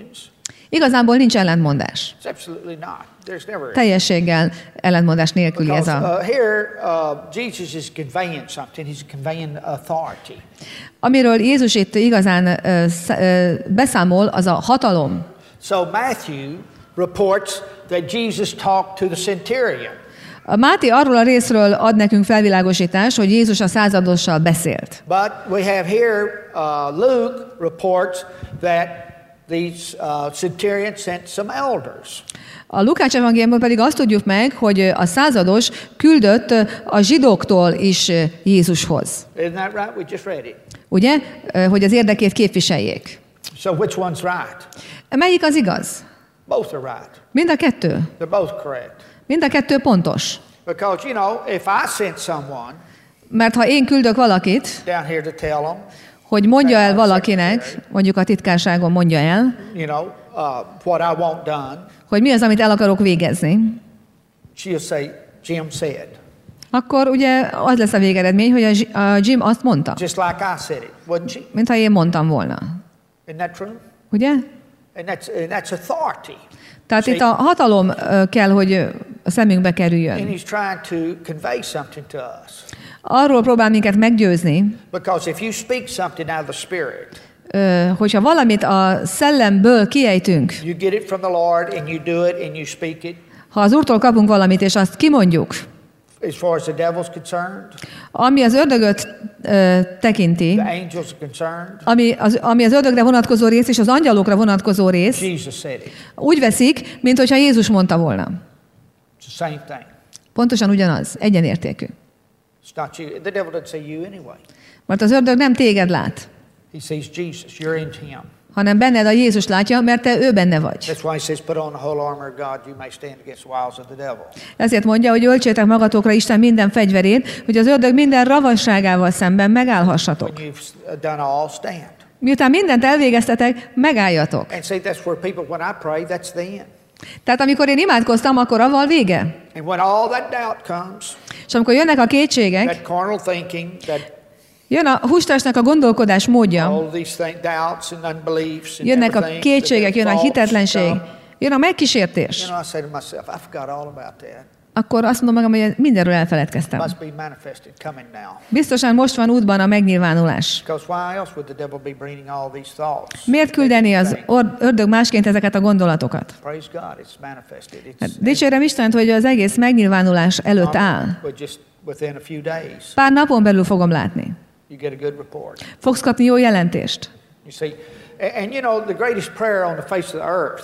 Igazából nincs ellentmondás. It's absolutely not. There's never. Teljességgel ellentmondás nélküli ez Because a... uh, here uh, Jesus is conveying something. He's conveying authority. Amiről Jézus itt igazán ö, sz, ö, beszámol, az a hatalom. So Matthew reports that Jesus talked to the centurion. A Máté arról a részről ad nekünk felvilágosítást, hogy Jézus a századossal beszélt. But we have here uh, Luke reports that these uh, centurion sent some elders. A Lukács evangéliumból pedig azt tudjuk meg, hogy a százados küldött a zsidóktól is Jézushoz. Isn't that right? We just read it. Ugye? Hogy az érdekét képviseljék. So which one's right? Melyik az igaz? Both are right. Mind a kettő. They're both correct. Mind a kettő pontos. Because, you know, if I sent someone Mert ha én küldök valakit, down here to tell them, hogy mondja el valakinek, mondjuk a titkárságon mondja el, you know, uh, what I want done, hogy mi az, amit el akarok végezni, she'll say, Jim said. akkor ugye az lesz a végeredmény, hogy a Jim azt mondta. Just like I said it, wouldn't she? Mintha én mondtam volna. Isn't that true? Ugye? And that's, and that's authority. Tehát itt a hatalom kell, hogy a szemünkbe And kerüljön. he's trying to convey something to us. Arról próbál minket meggyőzni, Because if you speak something out of the Spirit, hogyha valamit a szellemből kiejtünk, you get it from the Lord and you do it and you speak it, ha az Úrtól kapunk valamit, és azt kimondjuk, as far as the devil's concerned, ami az ördögöt ö, tekinti, the angels are concerned, ami az, ami az ördögre vonatkozó rész és az angyalokra vonatkozó rész, Jesus said it. úgy veszik, mint hogyha Jézus mondta volna. It's the same thing. Pontosan ugyanaz, egyenértékű. It's not you. The devil doesn't see you anyway. Mert az ördög nem téged lát, He sees Jesus. You're in him. hanem benned a Jézus látja, mert te ő benne vagy. That's why he says, put on the whole armor of God, you may stand against the wiles of the devil. Ezért mondja, hogy öltsétek magatokra Isten minden fegyverét, hogy az ördög minden ravasságával szemben megállhassatok. When you've done all, stand. Miután mindent elvégeztetek, megálljatok. And see, that's where people, when I pray, that's the end. Tehát amikor én imádkoztam, akkor avval vége. And when all that doubt comes, És amikor jönnek a kétségek, that carnal thinking, that jön a hústestnek a gondolkodás módja, all these things, doubts and unbeliefs and jönnek a everything, kétségek, jön a thoughts hitetlenség, come, jön a megkísértés, you know, I say to myself, I forgot all about that. akkor azt mondom magam, hogy mindenről elfeledkeztem. Must be manifested coming now. Biztosan most van útban a megnyilvánulás. Because why else would the devil be bringing all these thoughts? Miért küldeni az or- ördög másként ezeket a gondolatokat? Praise God, it's manifested. It's, Hát, dicsérem Istent, hogy az egész megnyilvánulás előtt áll. but just within a few days, Pár napon belül fogom látni. you get a good report. Fogsz kapni jó jelentést. You see, and, and you know, the greatest prayer on the face of the earth,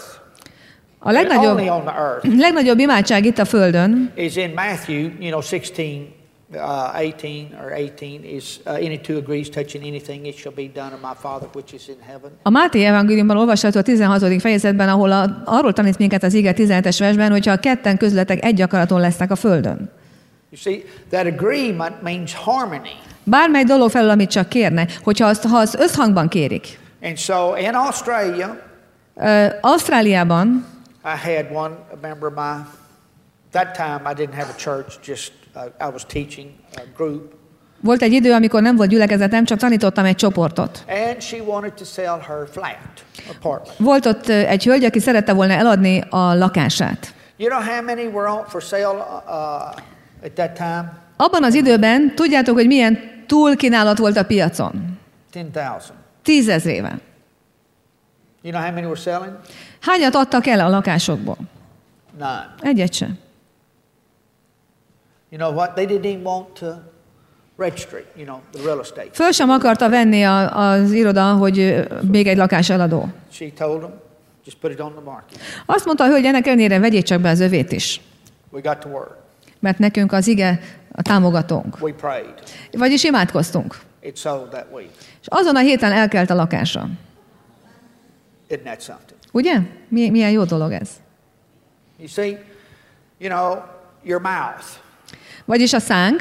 A and legnagyobb, only on the earth, legnagyobb imádság itt a Földön, is in Matthew, you know, sixteen, uh, eighteen or eighteen is uh, any two agrees touching anything, it shall be done of my Father which is in heaven. a Máté evangéliumban olvasható a tizenhatodik fejezetben, ahol a, arról tanít minket az ige tizenhetes versben, hogyha a ketten közületek egy akaraton lesznek a Földön. You see, that agreement means harmony. Bármely dolog felül, amit csak kérne, hogyha azt, ha azt összhangban kérik. And so in Australia, Ö, Ausztráliában I had one a member of my, that time I didn't have a church, just uh, I was teaching a group. volt egy idő, amikor nem volt gyülekezetem, csak tanítottam egy csoportot. And she wanted to sell her flat, apartment. Volt ott ö, egy hölgy, aki szerette volna eladni a lakását. You know how many were on for sale uh, at that time? Abban az időben tudjátok, hogy milyen túlkínálat volt a piacon? ten thousand. Tízezrével. You know how many were selling? Hányat adtak el a lakásokból? None. Egyet sem. You know what? They didn't even want to register it, you know, the real estate. Föl sem akarta venni a, az iroda, hogy ö, még egy lakás eladó. She told them, just put it on the market. Azt mondta, hogy ennek ellenére vegyék csak be az övét is. We got to work. Mert nekünk az ige a támogatónk. We prayed. Vagyis imádkoztunk. It sold that week. És azon a héten elkelt a lakása. Isn't that something? Ugye? Mi, milyen jó dolog ez. You see, you know, your mouth. Vagyis a szánk.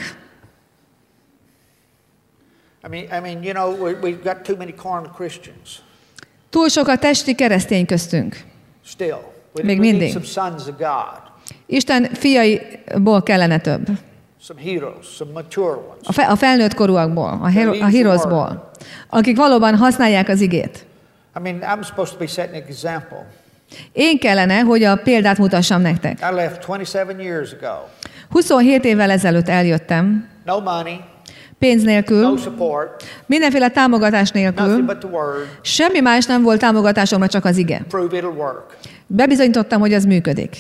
I mean, I mean, you know, we, we've got too many carnal Christians. Túl sok a testi keresztény köztünk. Still, we, Még we need mindig. some sons of God, Isten fiaiból kellene több. some heroes, some mature ones. A, fe, a felnőtt korúakból, a, hero, a heroesból, akik valóban használják az igét. I mean, I'm supposed to be setting an example. Én kellene, hogy a példát mutassam nektek. I left twenty-seven years ago. huszonhét évvel ezelőtt eljöttem, No money, pénz nélkül, no support, mindenféle támogatás nothing nélkül, but the word. semmi más nem volt támogatásomra, csak az ige. Prove it'll work. Bebizonyítottam, hogy ez működik.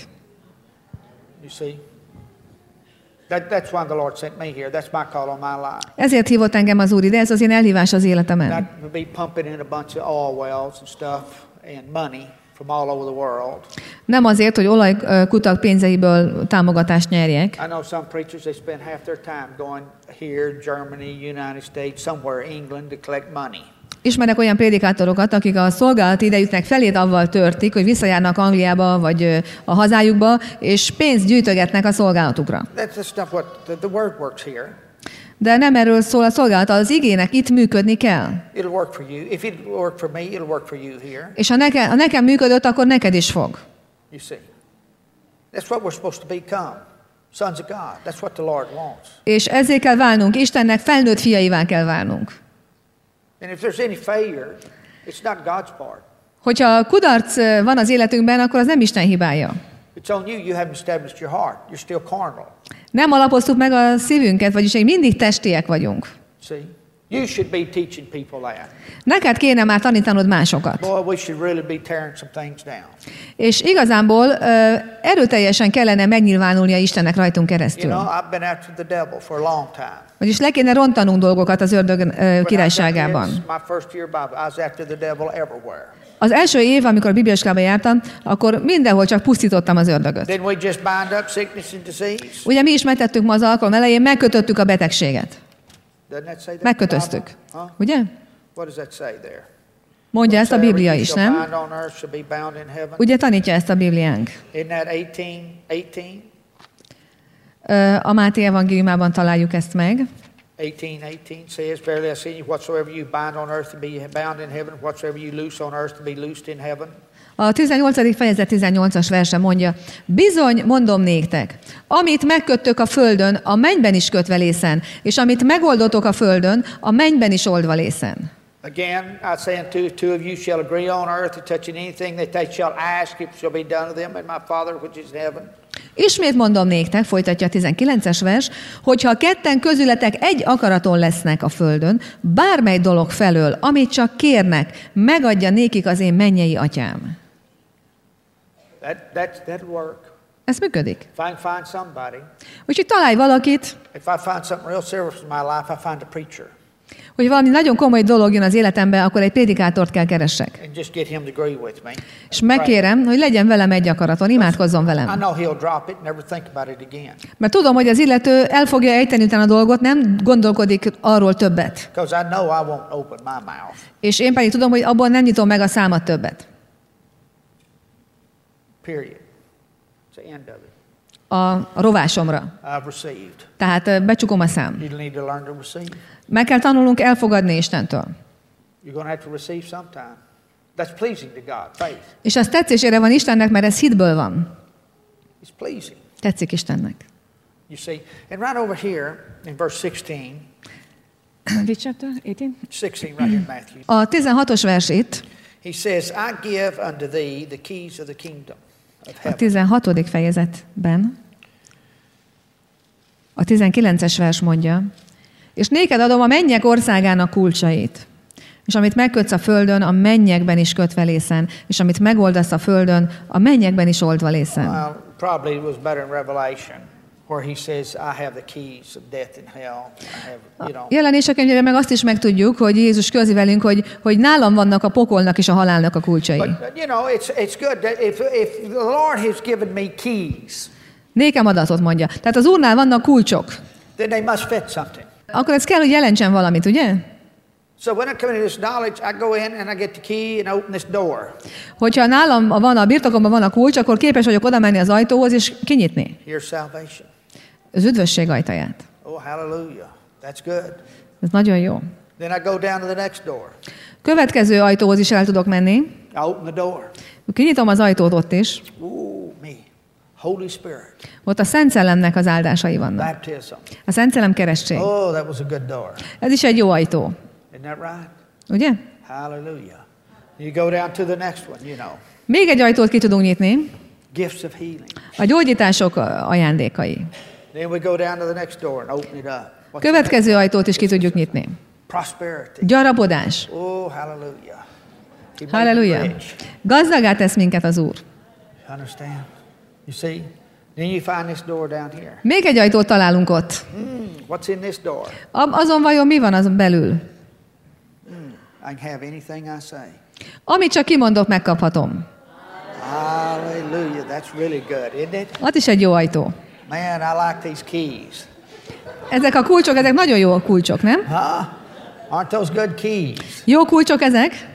You see? That, that's why the Lord sent me here. That's my call on my life. Ezért hívott engem az Úr ide, ez az én elhívás az életemen. Not to be pumping in a bunch of oil wells and stuff and money from all over the world. Nem azért, hogy olajkutak pénzeiből támogatást nyerjek. I know some preachers, they spend half their time going here, Germany, United States, somewhere, England, to collect money. Ismerek olyan prédikátorokat, akik a szolgálati idejüknek felét avval törtik, hogy visszajárnak Angliába vagy a hazájukba, és pénzt gyűjtögetnek a szolgálatukra. That's not what the, the word works here. De nem erről szól a szolgálat, az igének itt működni kell. It'll work for you. If it worked for me, it'll work for you here. És ha nekem, ha nekem működött, akkor neked is fog. You see. That's what we're supposed to become. Sons of God. That's what the Lord wants. És ezért kell válnunk, Istennek felnőtt fiaivá kell válnunk. And if there's any failure, it's not God's part. Hogyha kudarc van az életünkben, akkor az nem Isten hibája. It's on you. You haven't established your heart. You're still carnal. Nem alapoztuk meg a szívünket, vagyis még mindig testiek vagyunk. See? You should be teaching people that. Neked kéne már tanítanod másokat. Boy, we should really be tearing some things down. És igazából uh, erőteljesen kellene megnyilvánulnia Istennek rajtunk keresztül. You know, I've been after the devil for a long time. Vagyis le kéne rontanunk dolgokat az ördög uh, When I királyságában. got this, my first year Bible, I was after the devil everywhere. Az első év, amikor a bibliaiskolába jártam, akkor mindenhol csak pusztítottam az ördögöt. Didn't we just bind up sickness and disease? Ugye mi is megtettük ma az alkalom elején, megkötöttük a betegséget. Doesn't that say that? Megkötöztük. Huh? Ugye? What does that say there? Mondja ezt a Biblia is, Whatsoever you nem? shall bind on earth shall be bound in heaven. Ugye tanítja ezt a Bibliánk. Isn't that eighteen eighteen? Ö, A Máté evangéliumában találjuk ezt meg. eighteen eighteen says, Verily I say unto you, whatsoever you bind on earth to be bound in heaven, whatsoever you loose on earth to be loosed in heaven. A tizennyolcadik fejezet tizennyolcas verse mondja, bizony, mondom néktek, amit megköttök a földön, a mennyben is kötve lészen, és amit megoldotok a földön, a mennyben is oldva lészen. Again, I say unto you, two of you shall agree on earth to touching anything that they shall ask, it shall be done to them, and my Father which is in heaven. Ismét mondom néktek, folytatja a tizenkilences vers, hogyha ketten közületek egy akaraton lesznek a földön, bármely dolog felől, amit csak kérnek, megadja nékik az én mennyei atyám. That, that, that'll work. Ez működik. If I can find somebody, Úgyhogy találj valakit, if I find something real serious in my life, I find a preacher. hogy valami nagyon komoly dolog jön az életembe, akkor egy prédikátort kell keressek. And just get him to agree with me. És megkérem, hogy legyen velem egy akaraton, imádkozzon I velem. know he'll drop it, never think about it again. Mert tudom, hogy az illető el fogja ejteni utána a dolgot, nem gondolkodik arról többet. Because I know I won't open my mouth. És én pedig tudom, hogy abban nem nyitom meg a számat többet. Period. It's the end of it. A rovásomra. I've received. Tehát ö, becsukom a szám. You need to learn to receive. Meg kell tanulnunk elfogadni Istentől. You're going to have to receive sometime. That's pleasing to God, faith. És ez tetszésére van Istennek, mert ez hitből van. It's pleasing. Tetszik Istennek. You see, and right over here in verse sixteen, Which chapter? eighteen? sixteen right here in Matthew, A tizenhatos vers itt, he says, I give unto thee the keys of the kingdom of a heaven. tizenhatodik fejezetben, a tizenkilences vers mondja, és néked adom a mennyek országának kulcsait, és amit megkötsz a földön, a mennyekben is kötve lészen, és amit megoldasz a földön, a mennyekben is oldva lészen. Well, probably it was better in Revelation, where he says, I have the keys of death and hell. I have, you know. Jelenések meg azt is megtudjuk, hogy Jézus közli velünk, hogy, hogy nálam vannak a pokolnak és a halálnak a kulcsai. But, you know, it's, it's good that if, if the Lord has given me keys, Nékem adatot mondja. Tehát az Úrnál vannak kulcsok. then they must fit something. Akkor ez kell, hogy jelentsen valamit, ugye? So when I come into this knowledge, I go in and I get the key and open this door. Hogyha nálam van, a birtokomban van a kulcs, akkor képes vagyok oda menni az ajtóhoz és kinyitni Here's salvation. az üdvösség ajtaját. Oh, hallelujah. That's good. Ez nagyon jó. Then I go down to the next door. Következő ajtóhoz is el tudok menni. I open the door. Kinyitom az ajtót ott is. Ooh, me. Holy Spirit. Ott a Szent Szellemnek az áldásai vannak. Baptism. A Szent Szellem keresztség. Oh, that was a good door. Ez is egy jó ajtó. Isn't that right? Ugye? Hallelujah. You go down to the next one, you know. Még egy ajtót ki tudunk nyitni. Gifts of healing. A gyógyítások ajándékai. Then we go down to the next door and open it up. What's Következő ajtót is ki tudjuk nyitni. Prosperity. Gyarapodás. Oh, hallelujah. He made me Halleluja. rich. Gazdagá tesz minket az Úr. Understand? You see? Then you find this door down here. Még egy ajtót találunk ott. Mm, what's in this door? A- Azon vajon mi van azon belül? Mm, I can have anything I say. Amit csak kimondok, megkaphatom. Hallelujah. That's really good, isn't it? Az is egy jó ajtó. Man, I like these keys. Ezek a kulcsok, ezek nagyon jó kulcsok, nem? Huh? Aren't those good keys? Jó kulcsok ezek?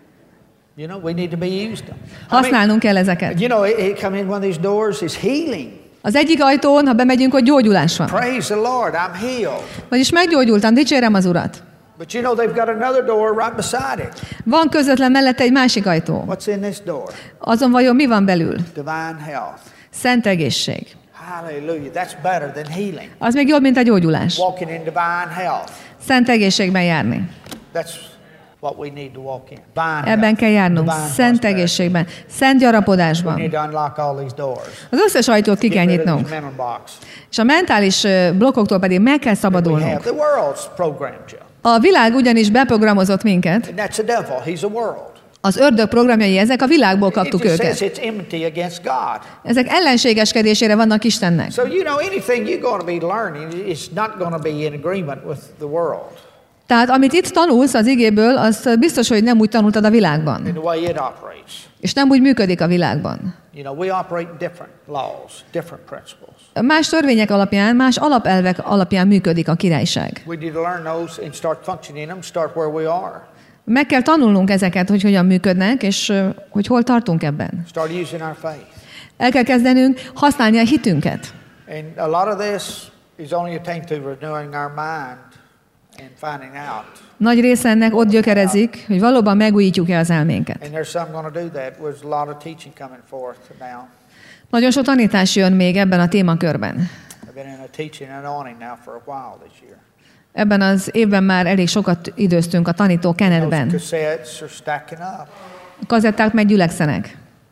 You know, we need to be used them. I Használnunk kell mean, ezeket. you know, it, it come in one of these doors is healing. Az egyik ajtón, ha bemegyünk, hogy gyógyulás van. Praise the Lord, I'm healed. Vagyis meggyógyultam, dicsérem az Urat. But you know, they've got another door right beside it. Van közvetlen mellette egy másik ajtó. What's in this door? Azon vajon mi van belül? Divine health. Szent egészség. Hallelujah. That's better than healing. Az még jobb, mint a gyógyulás. Walking in divine health. Szent egészségben járni. That's what we need to walk in. Divine Ebben health. kell járnunk. Divine Szent prosperity. egészségben. Szent We gyarapodásban. need to unlock all these doors. Az összes ajtót ki kell Get rid of nyitnunk. this mental box. És a mentális ö, blokkoktól pedig meg kell We have szabadulnunk. the world's programmed you. A világ ugyanis beprogramozott minket. And that's the devil. He's a world. Az ördög programjai ezek, a világból It kaptuk just says őket. it's enmity against God. Ezek ellenségeskedésére vannak Istennek. So, you know, anything you're going to be learning is not going to be in agreement with the world Tehát amit itt tanulsz az igéből, az biztos, hogy nem úgy tanultad a világban. in the way it operates. És nem úgy működik a világban. You know, we operate different laws, different principles. Más törvények alapján, más alapelvek alapján működik a királyság. We need to learn those and start functioning in them, start where we are. Meg kell tanulnunk ezeket, hogy hogyan működnek, és ö, hogy hol tartunk ebben. Start using our faith. El kell kezdenünk használni a hitünket. And a lot of this is only attained through renewing our mind and finding out. Nagy része ennek ott gyökerezik, hogy valóban megújítjuk-e az elménket. And there's some going to do that. There's a lot of teaching coming forth now. Nagyon sok tanítás jön még ebben a témakörben. I've been in a teaching and anointing now for a while this year. Ebben az évben már elég sokat időztünk a tanító Those kenetben. cassettes are stacking up. A kazetták meg gyülekszenek.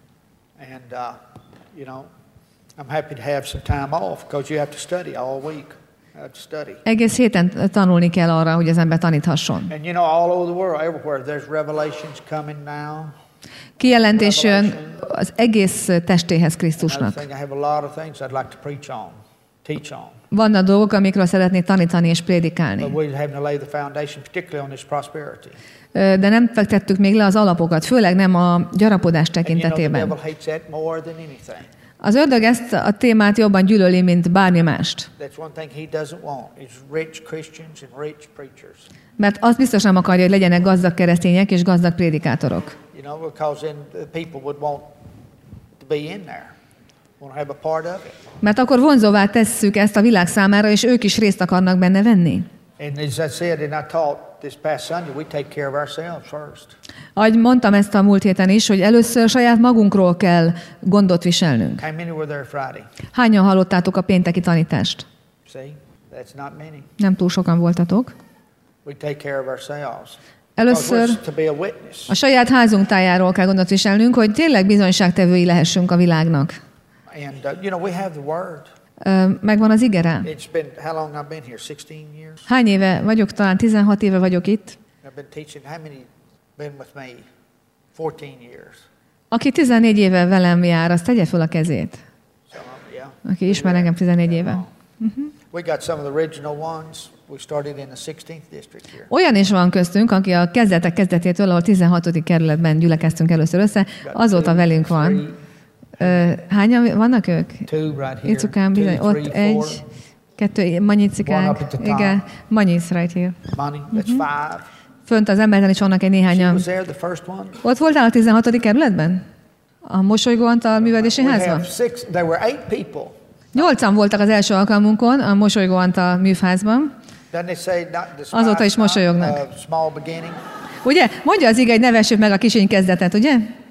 And, uh, you know, I'm happy to have some time off because you have to study all week. I have to study. Egész héten tanulni kell arra, hogy az ember taníthasson. And, you know, all over the world, everywhere, there's revelations coming now. Kijelentés jön az egész testéhez Krisztusnak. Another thing, I have a lot of things I'd like to preach on, teach on. Vannak dolgok, amikről szeretnék tanítani és But prédikálni. we're having to lay the foundation, particularly on this prosperity. Ö, De nem fektettük még le az alapokat, főleg nem a gyarapodás And, you know, the tekintetében. devil hates that more than anything. Az ördög ezt a témát jobban gyűlöli, mint bármi mást. That's one thing he doesn't want, is rich Christians and rich preachers. Mert azt biztos nem akarja, hogy legyenek gazdag keresztények és gazdag prédikátorok. You know, because then the people would want to be in there, want to have a part of it. Mert akkor vonzóvá tesszük ezt a világ számára, és ők is részt akarnak benne venni. And as I said, and I taught this past Sunday, we take care of ourselves first. Ahogy mondtam ezt a múlt héten is, hogy először saját magunkról kell gondot viselnünk. How many were there Friday? Hányan hallottátok a pénteki tanítást? See, that's not many. Nem túl sokan voltatok. We take care of ourselves. Először Because we're to be a witness. a saját házunk tájáról kell gondot viselnünk, hogy tényleg bizonyságtevői lehessünk a világnak. And, uh, you know, we have the word. Ö, Megvan az ige rá. It's been, how long I've been here? sixteen years? Hány éve vagyok? Talán tizenhat éve vagyok itt. I've been teaching, how many been with me? fourteen years. Aki tizennégy éve velem jár, az tegye föl a kezét. So, um, yeah. Aki ismer engem tizennégy éve. We got some of the original ones. We started in the sixteenth district here. Olyan is van köztünk, aki a kezdetek kezdetétől, ahol tizenhatodik kerületben gyülekeztünk először össze, azóta velünk van. Ö, Hányan vannak ők? Two right here. Icukán bizony, two, ott three, four. egy, kettő, Manyicikánk. One up at the top. Igen, Manyic right here. Money, that's five. Fönt az emberten is vannak egy She néhányan. was there, the first one. Ott voltál a tizenhatodik kerületben? A Mosolygó Antal művelési We házban? have six, there were eight people. Nyolcan voltak az első alkalmunkon a Mosolygó Antal műfázban. Then they say, not despise Azóta is not mosolyognak. a small beginning. Ugye? Mondja az ige, hogy ne vessük meg a kisiny kezdetet, ugye?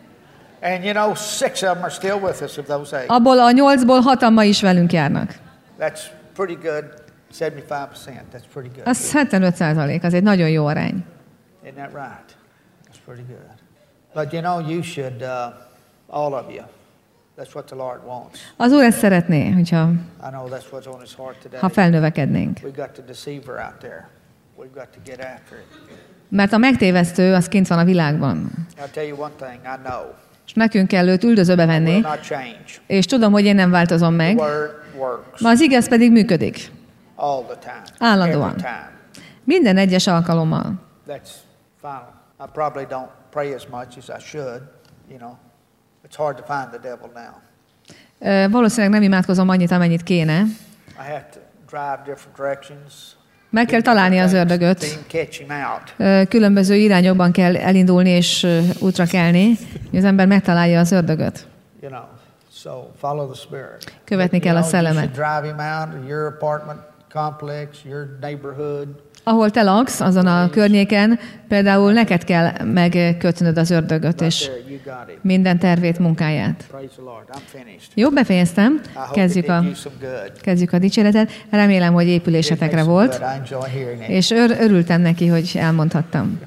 And you know, six of them are still with us of those eight. Abból a nyolcból hatan ma is velünk járnak. That's pretty good. seventy-five percent. That's pretty good. Az hetvenöt százalék, az egy nagyon jó arány. Isn't that right? That's pretty good. But you know, you should uh, All of you. That's what the Lord wants. Az Úr ezt szeretné, hogyha I know that's what's on his heart today. ha felnövekednénk. We've got the deceiver out there. We've got to get after it. Mert a megtévesztő az kint van a világban. I'll tell you one thing, I know. És nekünk kell őt üldözőbe venni, Will not change. és tudom, hogy én nem változom meg. The word works. Ma az igaz pedig működik. All the time. Állandóan. Every time. Minden egyes alkalommal. That's final. I probably don't pray as much as I should, you know. It's hard to find the devil now. Ö, valószínűleg nem imádkozom annyit, amennyit kéne. I have to drive different directions. Meg kell találni az ördögöt. Catch him out. Ö, különböző irányokban kell elindulni és ö, útra kelni, hogy az ember megtalálja az ördögöt. You know, so follow the Spirit. Követni kell a szellemet. Drive him out your apartment complex, your neighborhood. Ahol te laksz, azon a környéken, például neked kell megkötnöd az ördögöt, és minden tervét, munkáját. Jó, befejeztem. Kezdjük a, kezdjük a dicséretet. Remélem, hogy épülésetekre volt, és ör, örültem neki, hogy elmondhattam.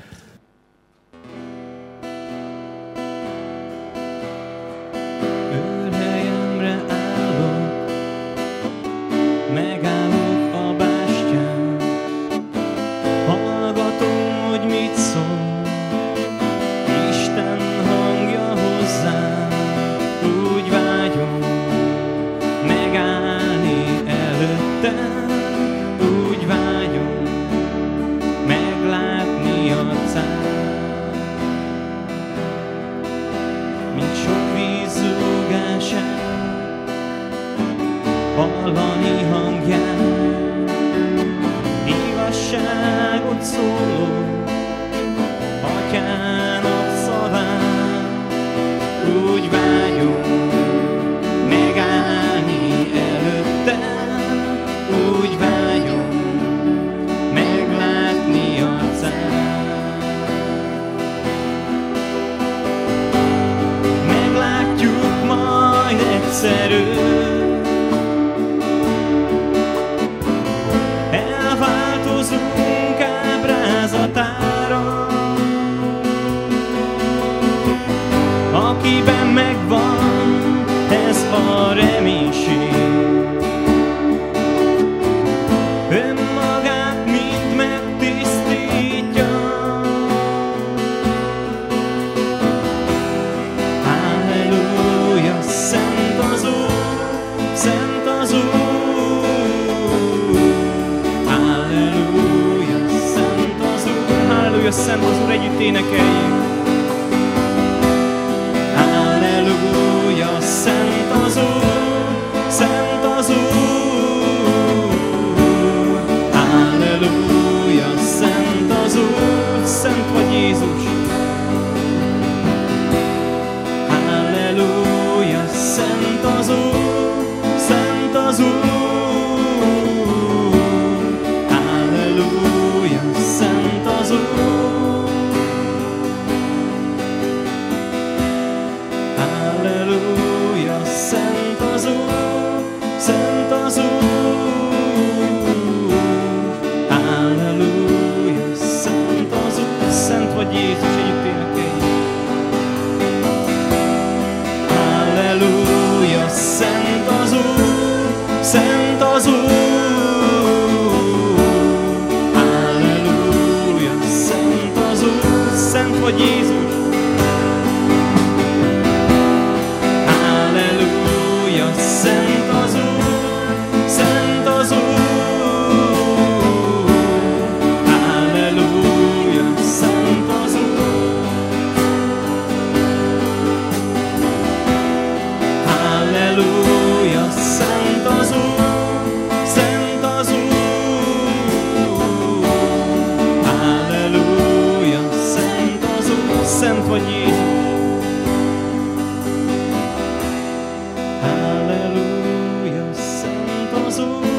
Hallani hangján, igazságot szóló Atyának szaván, úgy vágyom megállni előttem, úgy vágyom meglátni arcát. Meglátjuk majd egyszer őt, elváltozunk ábrázatára, akiben megvan ez a reménység, önmagát mind megtisztítja. Halleluja, szent az Úr, szent az Úr. Szent az Úr, együtt énekeljük. Halleluja, szent az Úr, szent az Úr. Halleluja, szent az Úr, szent vagy Jézus. Halleluja, szent az Úr, szent az Úr. Halleluja, szent az Úr. Halleluja, szent az Úr, szent az Úr. Halleluja, szent az Úr, szent vagy Jézus, együtt énekeljük. Halleluja, szent az Úr, szent az Úr. Halleluja, szent az Úr, szent vagy Jézus. Szent az Úr, szent az Úr. Halleluja, szent az Úr. Halleluja, szent az Úr, szent az Úr. Halleluja, szent az Úr, szent vagy Jézus. Halleluja, szent az Úr.